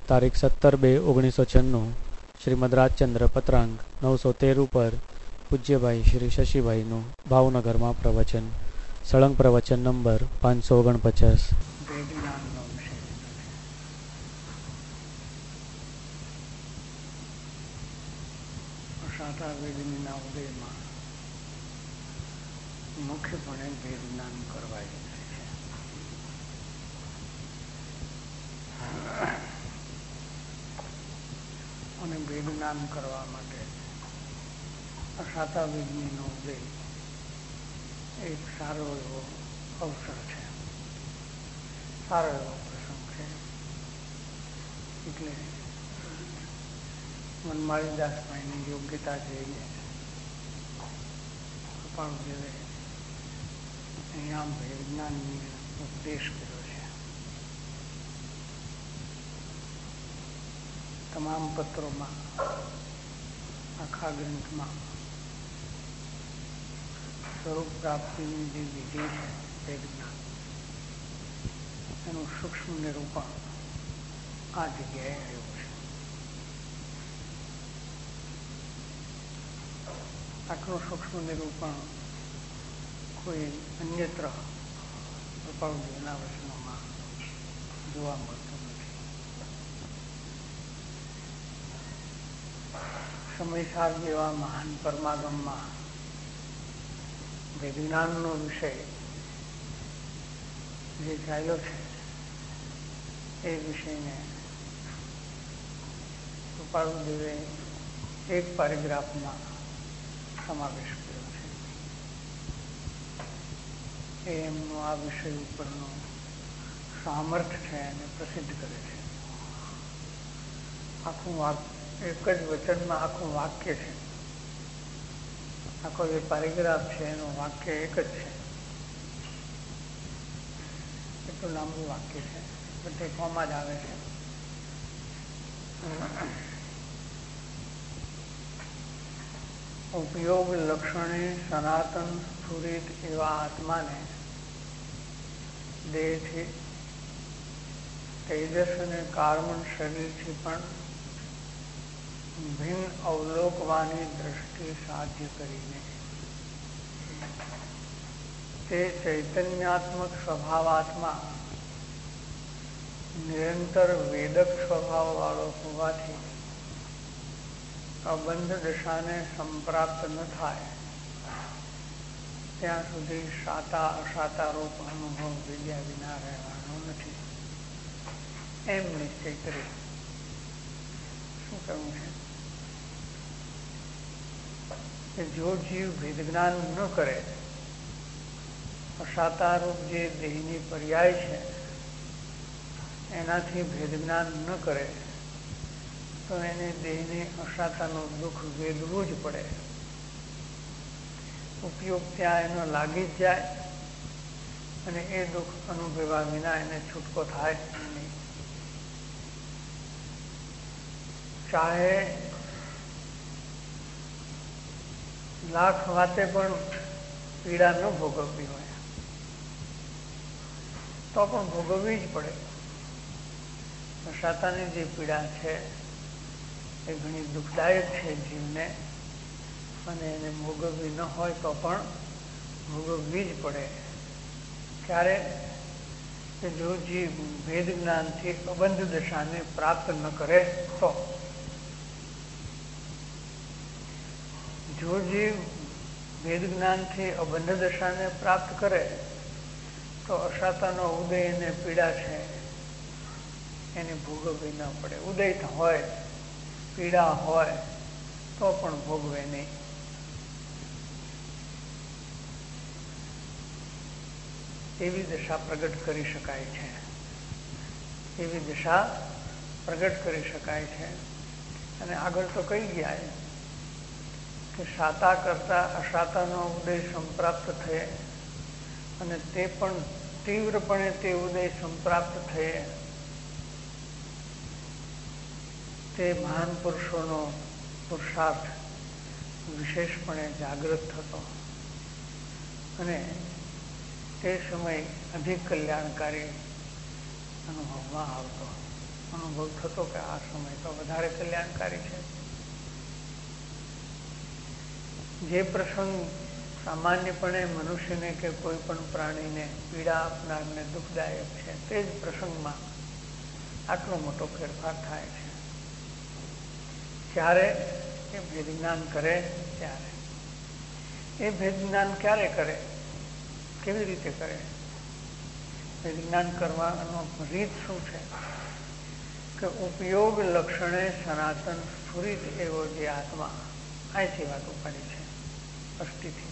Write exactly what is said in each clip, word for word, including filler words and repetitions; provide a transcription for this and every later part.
તારીખ સત્તર બે ઓગણીસો છન્નું શ્રીમદ રાજચંદ્ર પત્રાંગ નવસો તેર ઉપર પૂજ્યભાઈ શ્રી શશીભાઈનું ભાવનગરમાં પ્રવચન. સળંગ પ્રવચન નંબર પાંચસો ઓગણપચાસ. વેદના ઉદયમાં મુખ્યપણે વેદ જ્ઞાન કરવા છે. અને વેદ જ્ઞાન કરવા માટે અસાતા વેદનીનો ઉદય એક સારો એવો અવસર છે, સારો એવો પ્રસંગ છે. એટલે વનમાળીદાસભાઈની યોગ્યતા જોઈએ પણ જેવે અહીંયા વિજ્ઞાનની ઉપદેશ કર્યો છે. તમામ પત્રોમાં, આખા ગ્રંથમાં સ્વરૂપ પ્રાપ્તિની જે વિધિ છે વિજ્ઞાન, એનું સૂક્ષ્મ નિરૂપણ આ જગ્યાએ આવ્યું છે. આટલું સૂક્ષ્મ નિરૂપણ કોઈ અન્યત્ર કૃપાળુજીના વચનોમાં જોવા મળતું નથી. સમયસાર જેવા મહાન પરમાગમમાં વિજ્ઞાનનો વિષય જે ચાલ્યો છે એ વિષયને કૃપાળુદેવે એક પેરેગ્રાફમાં સમાવેશ કર્યો છે. એ એમનું આ વિષય ઉપરનું સામર્થ્ય છે એને પ્રસિદ્ધ કરે છે. આખું વાક્ય એક જ વચનમાં આખું વાક્ય છે, આખો જે પેરેગ્રાફ છે એનું વાક્ય એક જ છે. એટલું લાંબુ વાક્ય છે, બધે કોમાં જ આવે છે. ઉપયોગ લક્ષણે સનાતન સ્ફુરિત એવા આત્માને દેહથી, તેજસ અને કાર્બન શરીરથી પણ ભિન્ન અવલોકવાની દ્રષ્ટિ સાધ્ય કરીને તે ચૈતન્યાત્મક સ્વભાવાત્મા નિરંતર વેદક સ્વભાવ વાળો હોવાથી અબંધ દશાને સંપ્રાપ્ત ન થાય ત્યાં સુધી સાતા અસાતા રૂપ અનુભવ વિદ્યા વિના રહેવાનો નથી, એમ નિશ્ચય કરી શું કહ્યું છે કે જો જીવ ભેદ જ્ઞાન ન કરે, અસાતા રૂપ જે દેહની પર્યાય છે એનાથી ભેદ જ્ઞાન ન કરે તો એને દેહને અસાતાનું દુઃખ વેદવું જ પડે. ઉપયોગ ત્યાં એનો લાગી જ જાય અને એ દુઃખ અનુભવ્યા વિના એને છૂટકો થાય નહીં. ચાહે લાખ વાતે પણ પીડા ન ભોગવવી હોય તો પણ ભોગવવી જ પડે. અસાતાની જે પીડા છે એ ઘણી દુઃખદાયક છે જીવને, અને એને ભોગવવી ન હોય તો પણ ભોગવવી જ પડે. ત્યારે કે જો જીવ ભેદ જ્ઞાનથી અબંધ દશાને પ્રાપ્ત ન કરે તો, જો જીવ ભેદ જ્ઞાનથી અબંધ દશાને પ્રાપ્ત કરે તો અસાતાનો ઉદય અને પીડા છે એને ભોગવવી ન પડે. ઉદય હોય, પીડા હોય તો પણ ભોગવે નહીં. એવી દશા પ્રગટ કરી શકાય છે, એવી દશા પ્રગટ કરી શકાય છે. અને આગળ તો કહી ગયા કે સાતા કરતા અસાતાનો ઉદય સંપ્રાપ્ત થયે અને તે પણ તીવ્રપણે તે ઉદય સંપ્રાપ્ત થયે તે મહાન પુરુષોનો પુરુષાર્થ વિશેષપણે જાગૃત થતો અને તે સમય અધિક કલ્યાણકારી અનુભવમાં આવતો. અનુભવ થતો કે આ સમય તો વધારે કલ્યાણકારી છે. જે પ્રસંગ સામાન્યપણે મનુષ્યને કે કોઈ પણ પ્રાણીને પીડા આપનારને દુઃખદાયક છે, તે જ પ્રસંગમાં આટલો મોટો ફેરફાર થાય છે. ત્યારે એ ભેદ જ્ઞાન કરે ત્યારે. એ ભેદ જ્ઞાન ક્યારે કરે, કેવી રીતે કરે? ભેદ જ્ઞાન કરવાનો રીત શું છે કે ઉપયોગ લક્ષણે સનાતન સ્ફુરિત એવો જે આત્મા, અહીંથી વાત ઉપાડી છે અષ્ટિથી,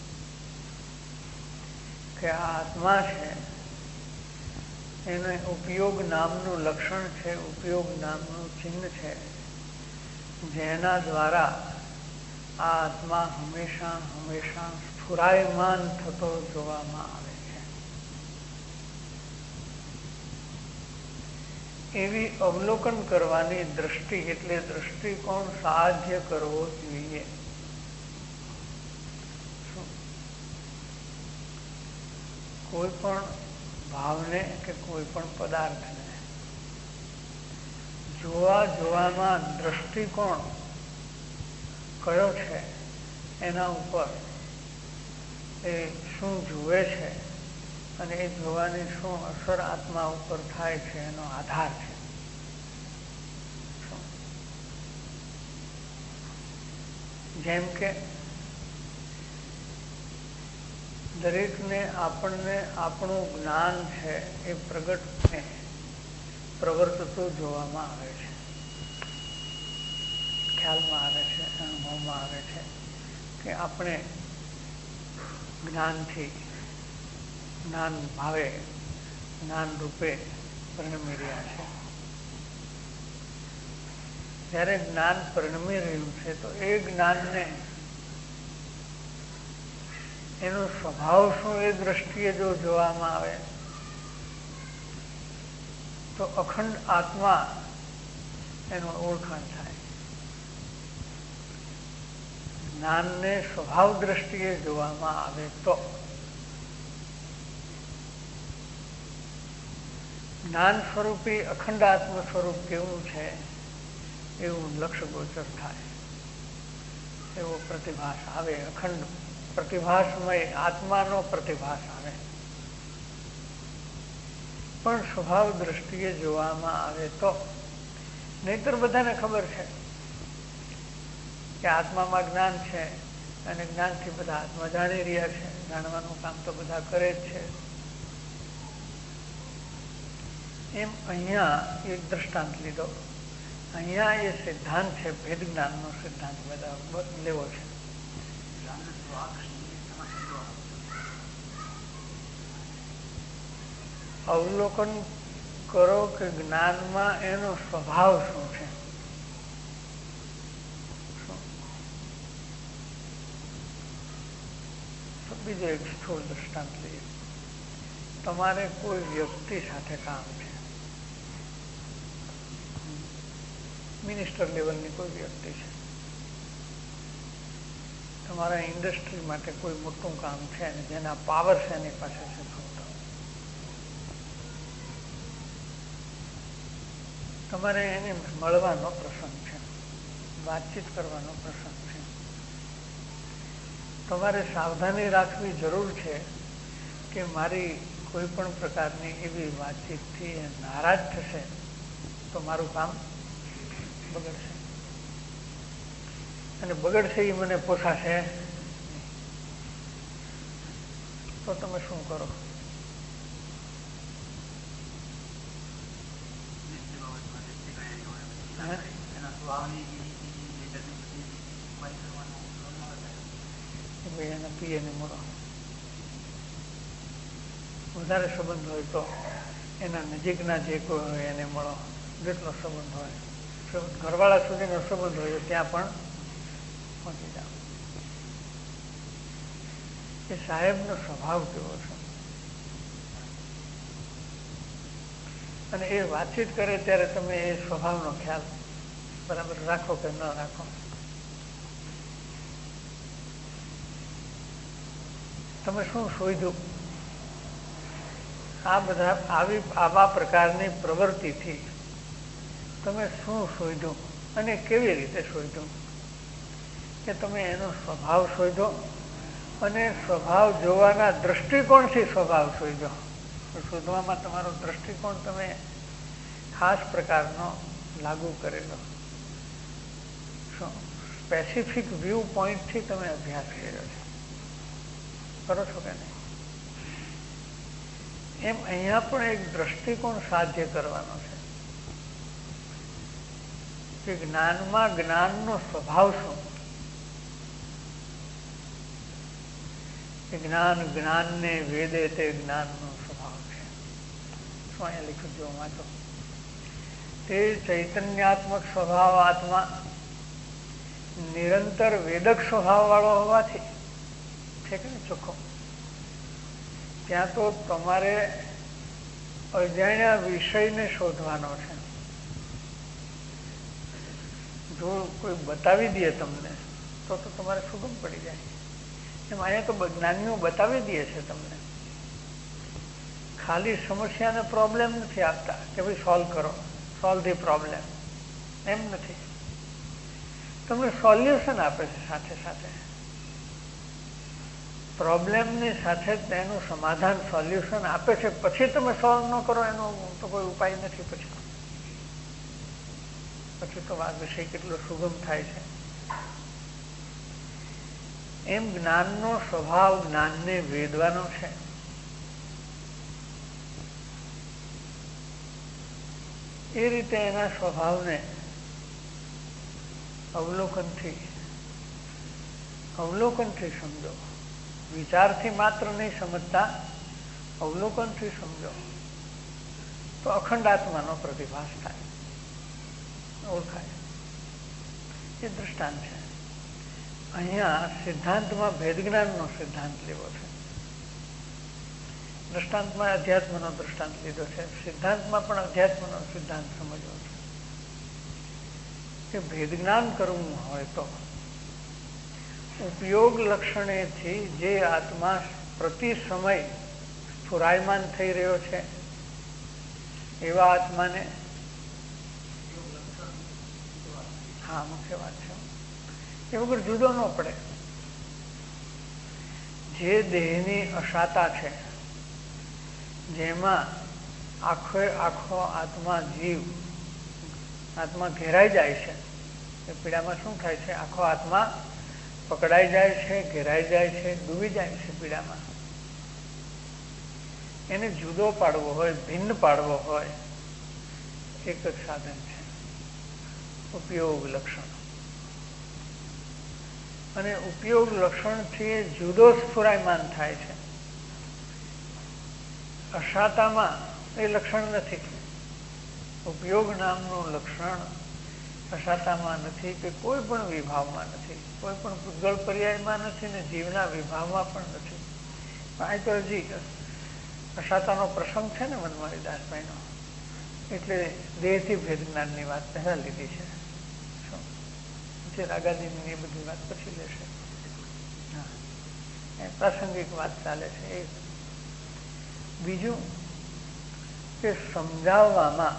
કે આ આત્મા છે એને ઉપયોગ નામનું લક્ષણ છે, ઉપયોગ નામનું ચિહ્ન છે, જેના દ્વારા આ આત્મા હંમેશા હંમેશા સ્ફુરાયમાન થતો જોવામાં આવે છે. એવી અવલોકન કરવાની દ્રષ્ટિ, એટલે દ્રષ્ટિકોણ સાધ્ય કરવો જોઈએ. કોઈ પણ ભાવને કે કોઈ પણ પદાર્થને જોવા જોવામાં દ્રષ્ટિકોણ કયો છે એના ઉપર એ શું જુએ છે અને એ જોવાની શું અસર આત્મા ઉપર થાય છે એનો આધાર છે. જેમ કે દરેકને આપણને આપણું જ્ઞાન છે એ પ્રગટને પ્રવર્તતું જોવામાં આવે છે, ખ્યાલમાં આવે છે, અનુભવમાં આવે છે કે આપણે જ્ઞાનથી, જ્ઞાન ભાવે, જ્ઞાન રૂપે પરિણમી રહ્યા છે. જ્યારે જ્ઞાન પરિણમી રહ્યું છે તો એ જ્ઞાનને એનો સ્વભાવ શું એ દ્રષ્ટિએ જો જોવામાં આવે તો અખંડ આત્મા એનું ઓળખાણ થાય. જ્ઞાનને સ્વભાવ દ્રષ્ટિએ જોવામાં આવે તો જ્ઞાન સ્વરૂપી અખંડ આત્મ સ્વરૂપ કેવું છે એવું લક્ષ્ય ગોચર થાય, એવો પ્રતિભાસ આવે. અખંડ પ્રતિભાસમય આત્માનો પ્રતિભાસ આવે. પણ સ્વભાવ દ્રષ્ટિએ જોવામાં આવે તો, નહીતર બધાને ખબર છે કે આત્મામાં જ્ઞાન છે અને જ્ઞાનથી બધા આત્મા જાણી રહ્યા છે, જાણવાનું કામ તો બધા કરે જ છે. એમ અહીંયા એક દ્રષ્ટાંત લીધો. અહીંયા એ સિદ્ધાંત છે, ભેદ જ્ઞાનનો સિદ્ધાંત બધા લેવો છે. અવલોકન કરો કે જ્ઞાનમાં એનો સ્વભાવ શું છે. બીજો એક સ્થૂળ દ્રષ્ટાંત લઈએ. તમારે કોઈ વ્યક્તિ સાથે કામ છે, મિનિસ્ટર લેવલની કોઈ વ્યક્તિ છે, તમારા ઇન્ડસ્ટ્રી માટે કોઈ મોટું કામ છે અને જેના પાવર છે એની પાસે છે. તમારે એને મળવાનો પ્રસંગ છે, વાતચીત કરવાનો પ્રસંગ છે. તમારે સાવધાની રાખવી જરૂર છે કે મારી કોઈ પણ પ્રકારની એવી વાતચીતથી એ નારાજ થશે તો મારું કામ બગડશે, અને બગડશે એ મને પોસાશે. તો તમે શું કરો? એને પીએને મળો. વધારે સંબંધ હોય તો એના નજીકના જે કોઈ હોય એને મળો. જેટલો સંબંધ હોય, ઘરવાળા સુધીનો સંબંધ હોય ત્યાં પણ પહોંચી જાઓ. એ સાહેબનો સ્વભાવ કેવો છે, અને એ વાતચીત કરે ત્યારે તમે એ સ્વભાવનો ખ્યાલ બરાબર રાખો કે ન રાખો. તમે શું શોધ્યું? આ બધા આવી આવા પ્રકારની પ્રવૃત્તિથી તમે શું શોધ્યું અને કેવી રીતે શોધ્યું, કે તમે એનો સ્વભાવ શોધ્યો અને સ્વભાવ જોવાના દ્રષ્ટિકોણથી સ્વભાવ શોધ્યો. શોધવામાં તમારો દ્રષ્ટિકોણ તમે ખાસ પ્રકારનો લાગુ કરેલો, સ્પેસિફિક વ્યૂ પોઈન્ટથી તમે અભ્યાસ કર્યો છે. કરો છો કે નહીં? એમ અહીંયા પણ એક દ્રષ્ટિકોણ સાધ્ય કરવાનો છે કે જ્ઞાનમાં જ્ઞાનનો સ્વભાવ શું. જ્ઞાન જ્ઞાનને વેદે તે જ્ઞાનનો સ્વભાવ છે. શું અહીંયા લખ્યું જો વાંચો. તે ચૈતન્યાત્મક સ્વભાવ આત્મા નિરંતર વેદક સ્વભાવ વાળો હોવાથી છે કે ચોખ્ખો, ત્યાં તો તમારે અજાણ્યા વિષયને શોધવાનો છે. જો કોઈ બતાવી દે તમને તો તો તમારે સુગમ પડી જાય. એમ અહીંયા તો જ્ઞાનીઓ બતાવી દે છે તમને, ખાલી સમસ્યાને પ્રોબ્લેમ નથી આપતા કે ભાઈ સોલ્વ કરો, સોલ્વ ધી પ્રોબ્લેમ, એમ નથી. તમને સોલ્યુશન આપે છે સાથે સાથે. પ્રોબ્લેમની સાથે તેનું સમાધાન સોલ્યુશન આપે છે. પછી તમે સોલ્વ ન કરો એનો તો કોઈ ઉપાય નથી. પછી પછી તો આ વિષય કેટલો સુગમ થાય છે. એમ જ્ઞાનનો સ્વભાવ જ્ઞાનને વેદવાનો છે. એ રીતે એના સ્વભાવને અવલોકનથી અવલોકનથી સમજો. વિચારથી માત્ર નહીં સમજતા, અવલોકનથી સમજો તો અખંડ આત્માનો પ્રતિભાસ થાય, ઓળખાય. એ દૃષ્ટાંત છે. અહીંયા સિદ્ધાંતમાં ભેદ જ્ઞાનનો સિદ્ધાંત લેવો છે. દૃષ્ટાંતમાં અધ્યાત્મનો દૃષ્ટાંત લીધો છે, સિદ્ધાંતમાં પણ અધ્યાત્મનો સિદ્ધાંત સમજવો છે. કે ભેદ જ્ઞાન કરવું હોય તો ઉપયોગ લક્ષણેથી જે આત્મા પ્રતિ સમય સ્ફુરાયમાન થઈ રહ્યો છે એવા આત્માને, હા મુખ્ય વાત છે, એ વગર જુદો ન પડે. જે દેહની અશાતા છે, જેમાં આખો આખો આત્મા જીવ આત્મા ઘેરાઈ જાય છે. એ પીડામાં શું થાય છે? આખો આત્મા પકડાઈ જાય છે, ઘેરાઈ જાય છે, ડૂબી જાય છે પીડામાં. એને જુદો પાડવો હોય, ભિન્ન પાડવો હોય, એક જ સાધન છે, ઉપયોગ લક્ષણ. અને ઉપયોગ લક્ષણથી જુદો સ્ફુરાયમાન થાય છે. અશાતામાં એ લક્ષણ નથી. ઉપયોગ નામનું લક્ષણ અશાતામાં નથી, કે કોઈ પણ વિભાવમાં નથી, કોઈ પણ પૂતગળ પર્યાયમાં નથી, ને જીવના વિભાવમાં પણ નથી. આ તો હજી અશાતાનો પ્રસંગ છે ને વનમાળી દાસભાઈનો, એટલે દેહથી ભેદ જ્ઞાનની વાત પહેલા લીધી છે. રાગાદીની એ બધી વાત પછી લેશે. હા, એ પ્રાસંગિક વાત ચાલે છે. એ બીજું કે સમજાવવામાં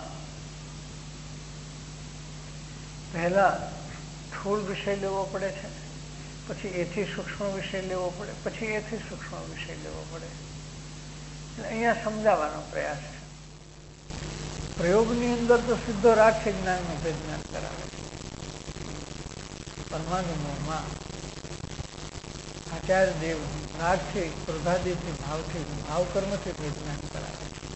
પહેલા સ્થૂળ વિષય લેવો પડે છે, પછી એથી સૂક્ષ્મ વિષય લેવો પડે, પછી એથી સૂક્ષ્મ વિષય લેવો પડે. એટલે અહીંયા સમજાવવાનો પ્રયાસ છે. પ્રયોગની અંદર તો સીધો રાગ જ્ઞાનનું જ્ઞાન કરાવે છે. પરમાણુમાં આચાર્ય દેવ રાગથી, ક્રોધાદિથી, ભાવથી, ભાવ કર્મથી જ્ઞાન કરાવે છે.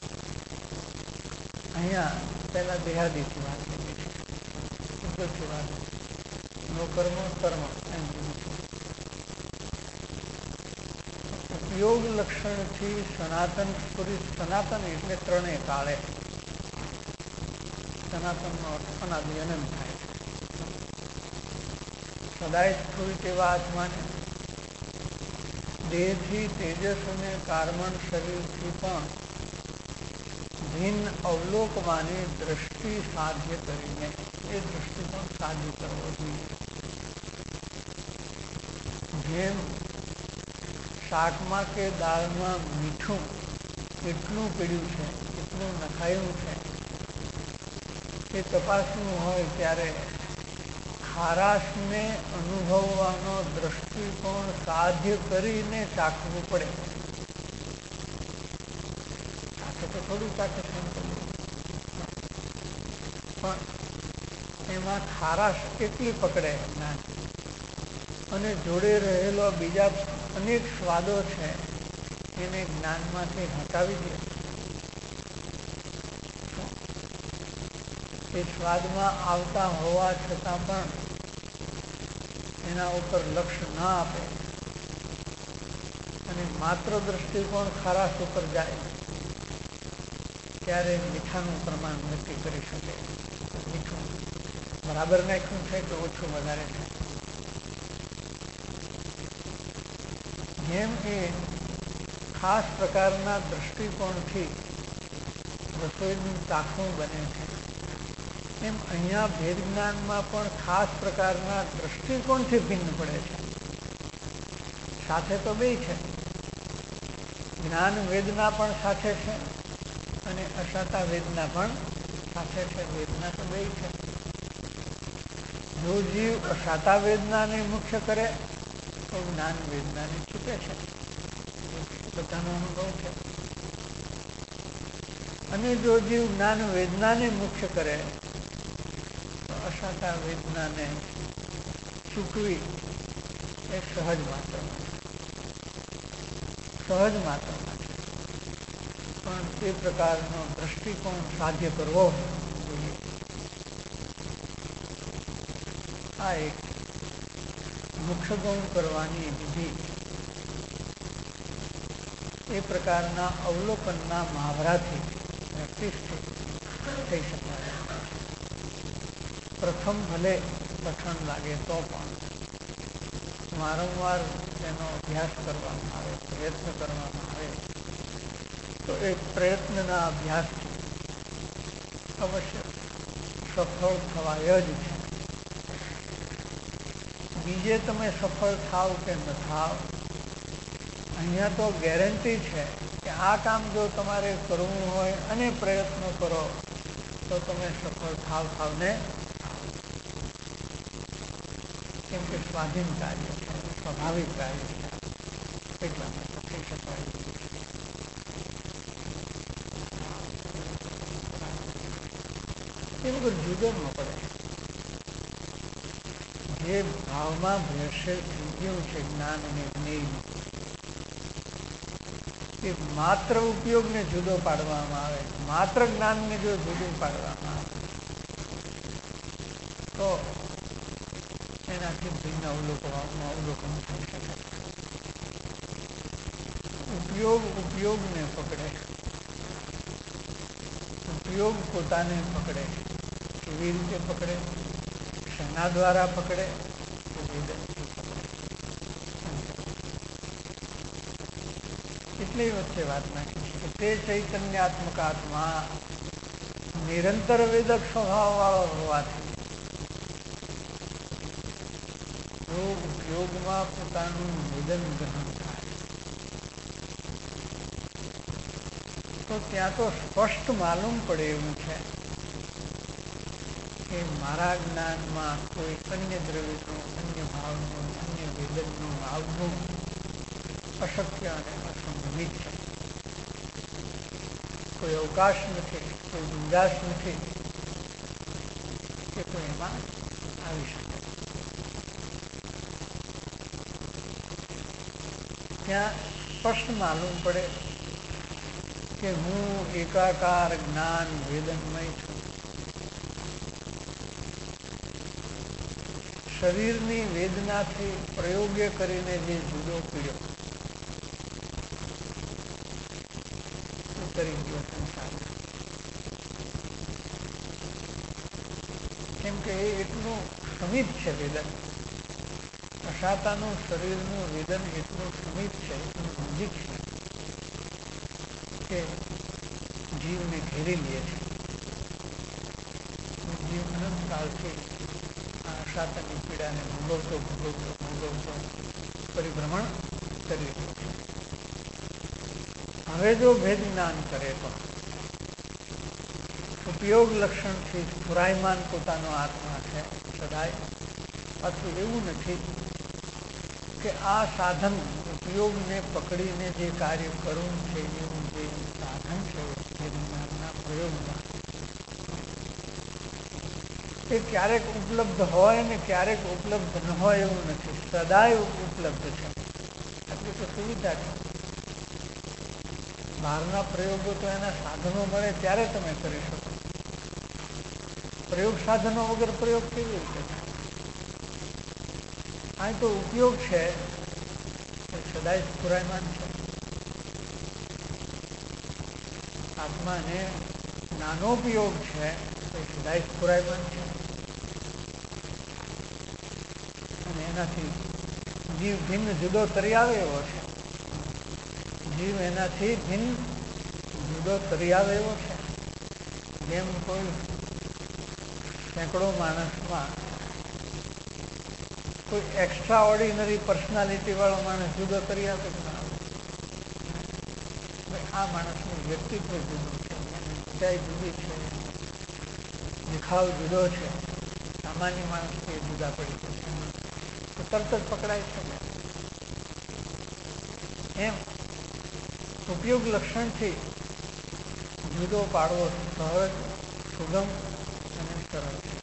અહીંયા પહેલા દેહાદિથી વાત કરી છે, શુદ્ધથી વાત, નો કર્મ કર્મ એમ. ઉપયોગ લક્ષણથી સનાતન સ્ફુરિત, સનાતન એટલે ત્રણેય કાળે. સનાતનનો અર્થ અનાદિ અનંત થાય છે. સદાય સ્ફુરિત એવા આત્માને દેહથી, તેજસ અને કાર્બન શરીરથી પણ ભિન્ન અવલોકવાની દ્રષ્ટિ સાધ્ય કરીને એ દ્રષ્ટિ પણ સાધ્ય કરવો જોઈએ. જેમ શાકમાં કે દાળમાં મીઠું એટલું પીડ્યું છે, એટલું નખાયું છે, એ તપાસવું હોય ત્યારે ખારાશને અનુભવવાનો દ્રષ્ટિકોણ સાધ્ય કરીને ચાખવું પડે. ચાખે તો થોડું ચાખે છે, પણ એમાં ખારાશ કેટલી પકડે જ્ઞાન, અને જોડે રહેલો બીજા અનેક સ્વાદો છે એને જ્ઞાનમાંથી હટાવી દે. એ સ્વાદમાં આવતા હોવા છતાં પણ એના ઉપર લક્ષ્ય ન આપે અને માત્ર દ્રષ્ટિકોણ ખારાશ ઉપર જાય ત્યારે મીઠાનું પ્રમાણ નક્કી કરી શકે. મીઠું બરાબર નાખ્યું છે કે ઓછું વધારે છે. જેમ એ ખાસ પ્રકારના દ્રષ્ટિકોણથી રસોઈનું ચાખવું બને છે, એમ અહીંયા ભેદ જ્ઞાનમાં પણ ખાસ પ્રકારના દ્રષ્ટિકોણથી ભિન્ન પડે છે. સાથે તો બે છે, જ્ઞાન વેદના પણ સાથે છે અને અશાતા વેદના પણ સાથે છે. વેદના તો બે છે. જો જીવ અશાતા વેદનાને મુખ્ય કરે તો જ્ઞાન વેદનાને છૂટે છે. બધાનો અનુભવ છે. અને જો જીવ જ્ઞાન વેદનાને મુખ્ય કરે તો અશાતા વેદનાને ચૂકવી એ સહજ માત્ર સહજ માત્ર પણ તે પ્રકારનો દ્રષ્ટિકોણ સાધ્ય કરવો જોઈએ. આ એક મુખ્ય ગૌણ કરવાની વિધિ એ પ્રકારના અવલોકનના મહાવરાથી પ્રેક્ટિસથી થઈ શકાય. પ્રથમ ભલે કઠણ લાગે તો પણ વારંવાર તેનો અભ્યાસ કરવામાં આવે, પ્રયત્ન કરવામાં આવે તો એ પ્રયત્નના અભ્યાસથી અવશ્ય સફળ થવાય જ છે. બીજે તમે સફળ થાવ કે ન થાવ, અહીંયા તો ગેરંટી છે કે આ કામ જો તમારે કરવું હોય અને પ્રયત્નો કરો તો તમે સફળ થાવ થાવ ને કેમ કે સ્વાધીન કાર્ય છે, સ્વાભાવિક કાર્ય છે, એટલા માટે થઈ શકાય. એ વગર જુદો ન પડે. જે ભાવમાં ભેળસેળ થઈ ગયું છે જ્ઞાન અને જ્ઞેય, એ માત્ર ઉપયોગને જુદો પાડવામાં આવે, માત્ર જ્ઞાનને જો જુદું પાડવામાં આવે તો એનાથી ભિન્ન અવલોકન અવલોકન થઈ શકે. ઉપયોગ ઉપયોગને પકડે, ઉપયોગ પોતાને પકડે. કેવી રીતે પકડે? શેના દ્વારા પકડે? વેદનથી પકડે. એટલી વચ્ચે વાત નાખી છે કે તે ચૈતન્યાત્મક આત્મા નિરંતર વેદક સ્વભાવ વાળો હોવાથી જો ઉપયોગમાં પોતાનું વેદન ગ્રહણ થાય તો ત્યાં તો સ્પષ્ટ માલુમ પડે એવું છે કે મારા જ્ઞાનમાં કોઈ અન્ય દ્રવ્યનું, અન્ય ભાવનું, અન્ય વેદનનું આવવું અશક્ય અને અસંભવિત છે. કોઈ અવકાશ નથી, કોઈ ગુંજાશ નથી કે કોઈ એમાં આવી શકે. ત્યાં સ્પષ્ટ માલુમ પડે કે હું એકાકાર જ્ઞાન વેદનમય છું. શરીરની વેદનાથી પ્રયોગે કરીને જે જુદો પીડ્યો કરી ગયો સંસાર, કેમ કે એ એટલું સમીપ છે વેદન. અશાતાનું શરીરનું વેદન એટલું સમીપ છે, એટલું નજીક છે કે જીવને ઘેરી લે છે. જીવ અનંત કાળથી આ અશાતાની પીડાને ભોગવતો ભોગવતો ભોગવતો પરિભ્રમણ કરી રહ્યો છે. હવે જો ભેદ જ્ઞાન કરે તો ઉપયોગ લક્ષણથી સ્ફુરાયમાન પોતાનો આત્મા છે સદાય. પાછું એવું નથી કે આ સાધન ઉપયોગને પકડીને જે કાર્ય કરવું છે એવું જે સાધન છે એ જ્ઞાનના પ્રયોગમાં એ ક્યારેક ઉપલબ્ધ હોય ને ક્યારેક ઉપલબ્ધ ન હોય એવું નથી, સદાય ઉપલબ્ધ છે. આટલી તો સુવિધા છે. બહારના પ્રયોગો તો એના સાધનો મળે ત્યારે તમે કરી શકો. પ્રયોગ સાધનો વગર પ્રયોગ કેવી રીતે થાય? આ તો ઉપયોગ છે એ સદાય સ્ફુરાયમાન છે. આત્માને નાનો ઉપયોગ છે એ સદાય સ્ફુરાયમાન છે. અને એનાથી જીવ ભિન્ન જુદો તરી આવે એવો છે. જીવ એનાથી ભિન્ન જુદો તરી આવે એવો છે. જેમ કોઈ સેંકડો માણસમાં કોઈ એક્સ્ટ્રા ઓર્ડિનરી પર્સનાલિટી વાળો માણસ જુદો તરી આવે કે ના આવે? આ માણસનું વ્યક્તિત્વ જુદું છે, ઊંચાઈ જુદી છે, દેખાવ જુદો છે, સામાન્ય માણસથી જુદા પડી જશે તો તરત જ પકડાય છે ને. એમ ઉપયોગ લક્ષણથી જુદો પાડવો સહજ, સુગમ અને સરળ છે.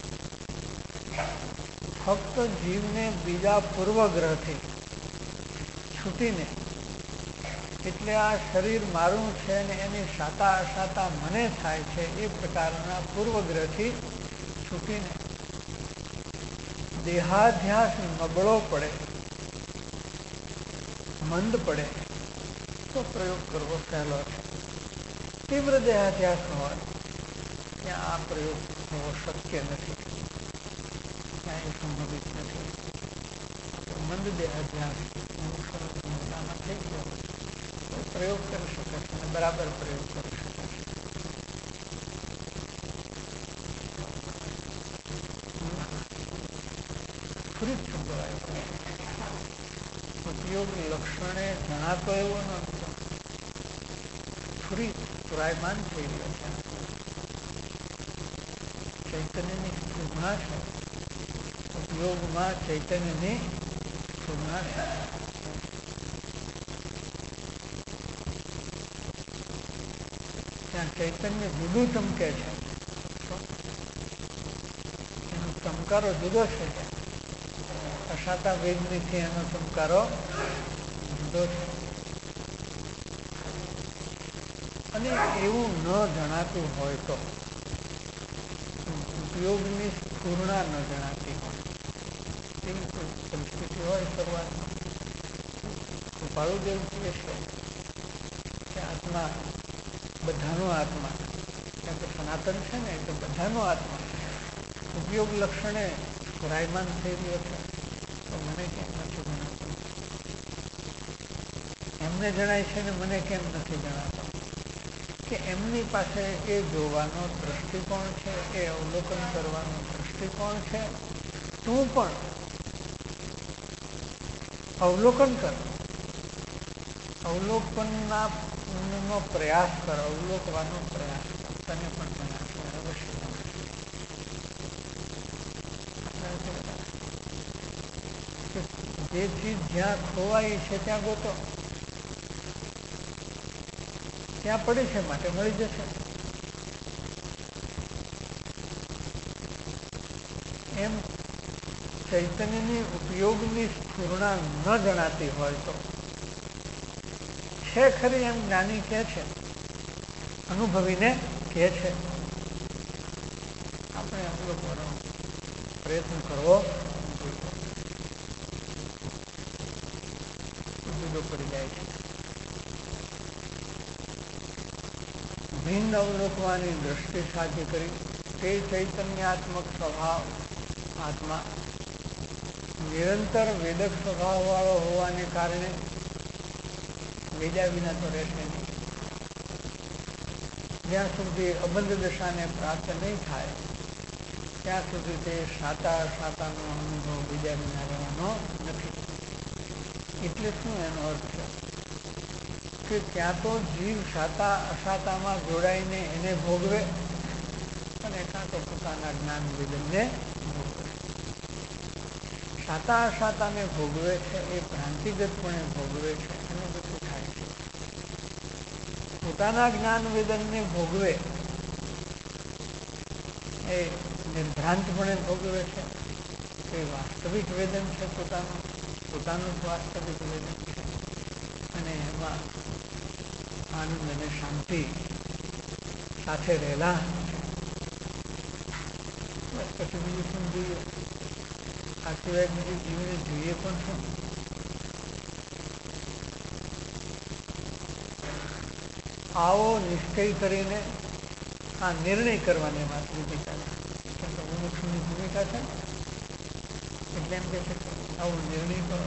ફક્ત જીવને બીજા પૂર્વગ્રહથી છૂટીને, એટલે આ શરીર મારું છે ને એની સાતા અસાતા મને થાય છે એ પ્રકારના પૂર્વગ્રહથી છૂટીને દેહાધ્યાસ નબળો પડે, મંદ પડે તો પ્રયોગ કરવો સહેલો છે. તીવ્ર દેહાધ્યાસ હોય ત્યાં આ પ્રયોગ થવો શક્ય નથી, ત્યાં એ સંભવિત નથી. મંદ દેહાધ્યાસ મોટામાં થઈ ગયો તો પ્રયોગ કરી શકે છે અને બરાબર પ્રયોગ કરી શકે છે. સ્ફુરિત શબ્દ આવ્યો, ઉપયોગ લક્ષણે જણાતો એવો નતો, સ્ફુરિત સ્ફુરાયમાન થઈ ગયો છે. ચૈતન્યની સ્ફુરણા છે, ઉપયોગમાં ચૈતન્યની સ્ફુરણા છે. ત્યાં ચૈતન્ય જુદું ચમકે છે, એનો ચમકારો જુદો છે. અસાતા વેદનીથી એનો ચમકારો જુદો છે. અને એવું ન જણાતું હોય તો, ઉપયોગની સ્ફુરણા ન જણાતી હોય એવી કોઈ પરિસ્થિતિ હોય શરૂઆતમાં, કૃપાળુદેવ કહે છે કે આત્મા બધાનો આત્મા, કારણ કે સનાતન છે ને એટલે બધાનો આત્મા ઉપયોગ લક્ષણે સ્ફુરાયમાન થઈ રહ્યો છે તો મને કેમ નથી જણાતું? એમને જણાય છે ને મને કેમ નથી જણાતો? કે એમની પાસે એ જોવાનો દ્રષ્ટિકોણ છે, એ અવલોકન કરવાનો દ્રષ્ટિકોણ છે. તું પણ અવલોકન કર, અવલોકનના નો પ્રયાસ કર, અવલોકવાનો પ્રયાસ કર, તને પણ જણાશે અવશ્ય. જે ચીજ જ્યાં ખોવાઈ છે ત્યાં ગોતો, ત્યાં પડી છે માટે મળી જશે. એમ ચૈતન્યની ઉપયોગની સ્ફુરણા ન જણાતી હોય તો છે ખરી એમ જ્ઞાની કહે છે, અનુભવીને કહે છે. આપણે અવલોકવાનો પ્રયત્ન કરવો જુદો પડી જાય છે. ભિન્ન અવલોકવાની દ્રષ્ટિ સાજી કરી તે ચૈતન્યાત્મક સ્વભાવ આત્મા નિરંતર વેદક સ્વભાવ વાળો હોવાને કારણે વેદ્યા વિના તો રહેશે નહીં. જ્યાં સુધી અબંધ દશાને પ્રાપ્ત નહીં થાય ત્યાં સુધી તે સાતા સાતાનો અનુભવ બીજા વિના રહેવાનો નથી. એટલે શું એનો અર્થ છે કે ત્યાં તો જીવ સાતા અસાતામાં જોડાઈને એને ભોગવે અને કાં તો પોતાના જ્ઞાન વેદનને ભોગવે. સાતા અસાતાને ભોગવે છે એ ભ્રાંતિગતપણે ભોગવે છે અને બધું થાય છે. પોતાના જ્ઞાન વેદનને ભોગવે એ નિર્ભ્રાંતપણે ભોગવે છે. એ વાસ્તવિક વેદન છે, પોતાનું પોતાનું જ વાસ્તવિક વેદન છે અને એમાં આનંદ અને શાંતિ સાથે રહેલા. પછી બીજું શું જોઈએ? આ સિવાય બીજું જીવને જોઈએ પણ શું? આવો નિશ્ચય કરીને આ નિર્ણય કરવાની વાત ભૂમિકા છે. મુમુક્ષુની ભૂમિકા છે એટલે એમ કે છે આવો નિર્ણય કરો.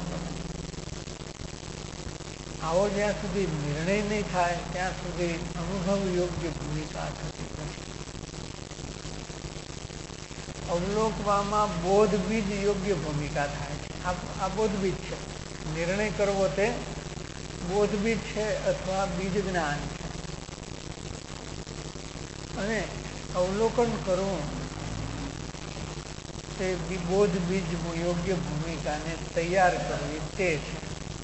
આવો જ્યાં સુધી નિર્ણય નહીં થાય ત્યાં સુધી અનુભવ યોગ્ય ભૂમિકા થતી નથી. અવલોકવામાં બોધ બીજ યોગ્ય ભૂમિકા થાય છે. આ બોધ બીજ છે. નિર્ણય કરવો તે બોધ બીજ છે અથવા બીજ જ્ઞાન છે. અને અવલોકન કરવું તે બોધ બીજ યોગ્ય ભૂમિકાને તૈયાર કરવી તે છે.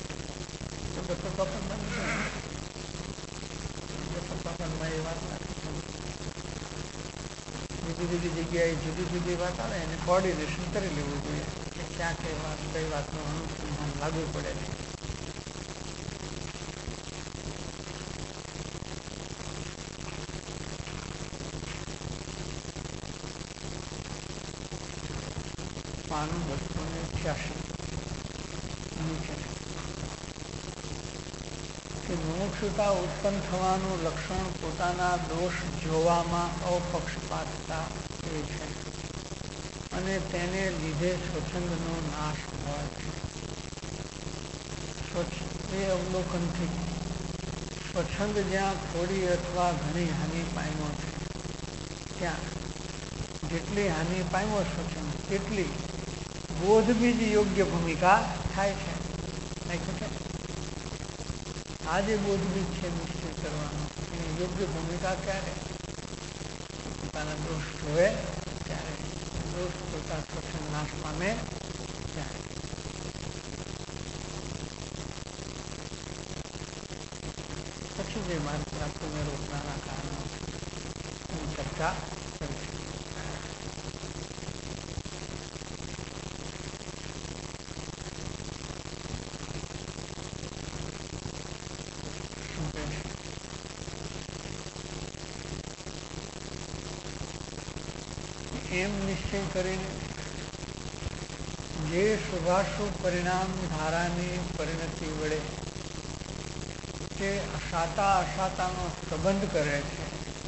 એ વાત જુદી જુદી જગ્યાએ જુદી જુદી વાત આવે એને કોર્ડિનેશન કરી લેવું જોઈએ કે ક્યાં કઈ વાત કઈ વાતનું અનુસંધાન લાગુ પડે છે. પાનું બસો ને છ્યાસી નીચે મુમુક્ષુતા ઉત્પન્ન થવાનું લક્ષણ પોતાના દોષ જોવામાં અપક્ષપાતતા એ છે અને તેને લીધે સ્વચ્છંદનો નાશ હોય છે. એ અવલોકનથી સ્વચ્છંદ જ્યાં થોડી અથવા ઘણી હાનિ પામ્યો છે ત્યાં જેટલી હાનિ પામ્યો સ્વચ્છંદ તેટલી બોધ બીજ યોગ્ય ભૂમિકા થાય છે. આ જે બોધ બીજ છે નિશ્ચય કરવાનો એની યોગ્ય ભૂમિકા ક્યારે? પોતાના દોષ જોવે ત્યારે, દોષ પોતા સ્વચ્છંદ નાશ પામે ત્યારે. પછી જે માર્ગ પ્રાપ્તિને રોકનારા કારણો હું ચર્ચા કરીશ. એમ નિશ્ચય કરીને જે શુભાશુભ પરિણામ ધારાની પરિણતિ વડે તે અસાતા અસાતાનો સંબંધ કરે છે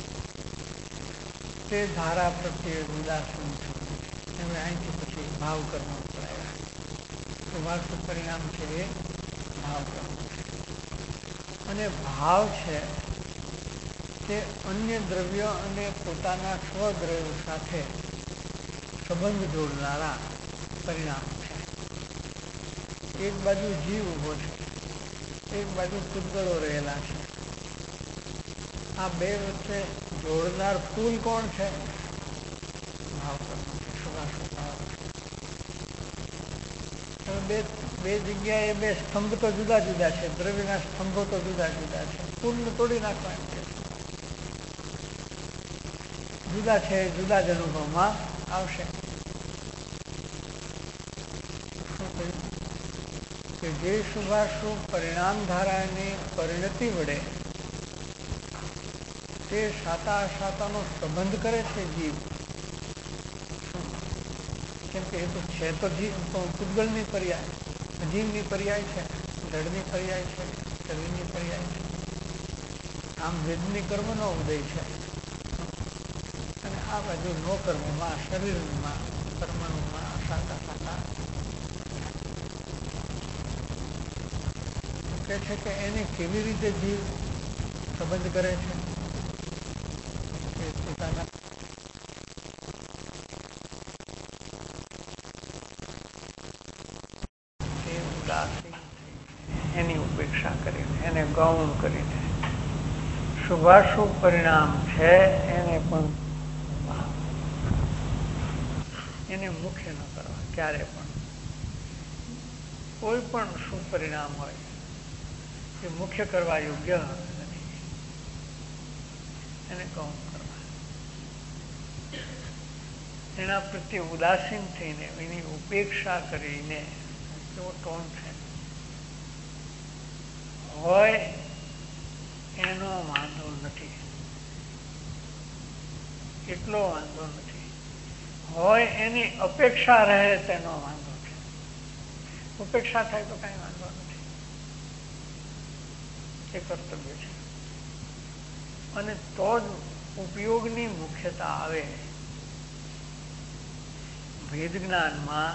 તે ધારા પ્રત્યે ઉદાસીન છે. હવે અહીંથી પછી ભાવ કર્મ ઉતરાયા. શુભાશુભ પરિણામ છે એ ભાવ કર્મ છે અને ભાવ છે તે અન્ય દ્રવ્ય અને પોતાના સ્વદ્રવ્ય સાથે સંબંધ જોડનારા પરિણામ છે. એક બાજુ જીવ ઉભો છે, એક બાજુ પૂતગળો રહેલા છે. આ બે વચ્ચે જોડનાર પુલ કોણ છે? ભાવ કર્મ છે, શુભાશુભ ભાવ. બે બે જગ્યાએ બે સ્તંભ તો જુદા જુદા છે, દ્રવ્યના સ્તંભો તો જુદા જુદા છે. પુલને તોડી નાખવા એમ કે જુદા છે, જુદા જ અનુભવમાં આવશે. કે જે શુભાશુભ પરિણામ ધારાની પરિણતિ વડે તે સાતા અસાતાનો સંબંધ કરે છે જીવ. કેમ કે એ તો છે તો જીવ પૂતગળની પર્યાય, જીવની પર્યાય છે, જળની પર્યાય છે, શરીરની પર્યાય છે. આમ વેદની કર્મનો ઉદય છે અને આ બાજુ નો કર્મમાં શરીરમાં કર્મમાં અસાતા સાતા કે છે કે એને કેવી રીતે જીવ સંબંધ કરે છે એ પોતાના એની ઉપેક્ષા કરીને એને ગૌણ કરીને શુભાશુભ પરિણામ છે એને પણ એને મુખ્ય ન કરવા. ક્યારે પણ કોઈ પણ શું પરિણામ હોય એ મુખ્ય કરવા યોગ્ય નથી. એને કૌમ કરવા, એના પ્રત્યે ઉદાસીન થઈને એની ઉપેક્ષા કરીને એવો ટોન છે હોય એનો વાંધો નથી, એટલો વાંધો નથી. હોય એની અપેક્ષા રહે તેનો વાંધો છે. ઉપેક્ષા થાય તો કઈ વાંધો નથી, એ કર્તવ્ય છે. અને તો જ ઉપયોગની મુખ્યતા આવે. ભેદ જ્ઞાનમાં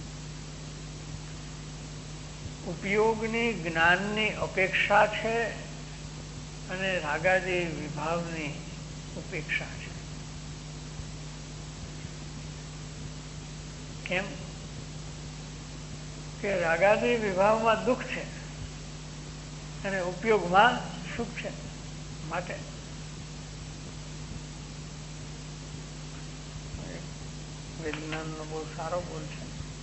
ઉપયોગની જ્ઞાનની અપેક્ષા છે અને રાગાદી વિભાવની ઉપેક્ષા છે. કેમ કે રાગાદી વિભાવમાં દુઃખ છે અને ઉપયોગમાં સુખ છે. માટે વિજ્ઞાનનો બહુ સારો બોલ છે,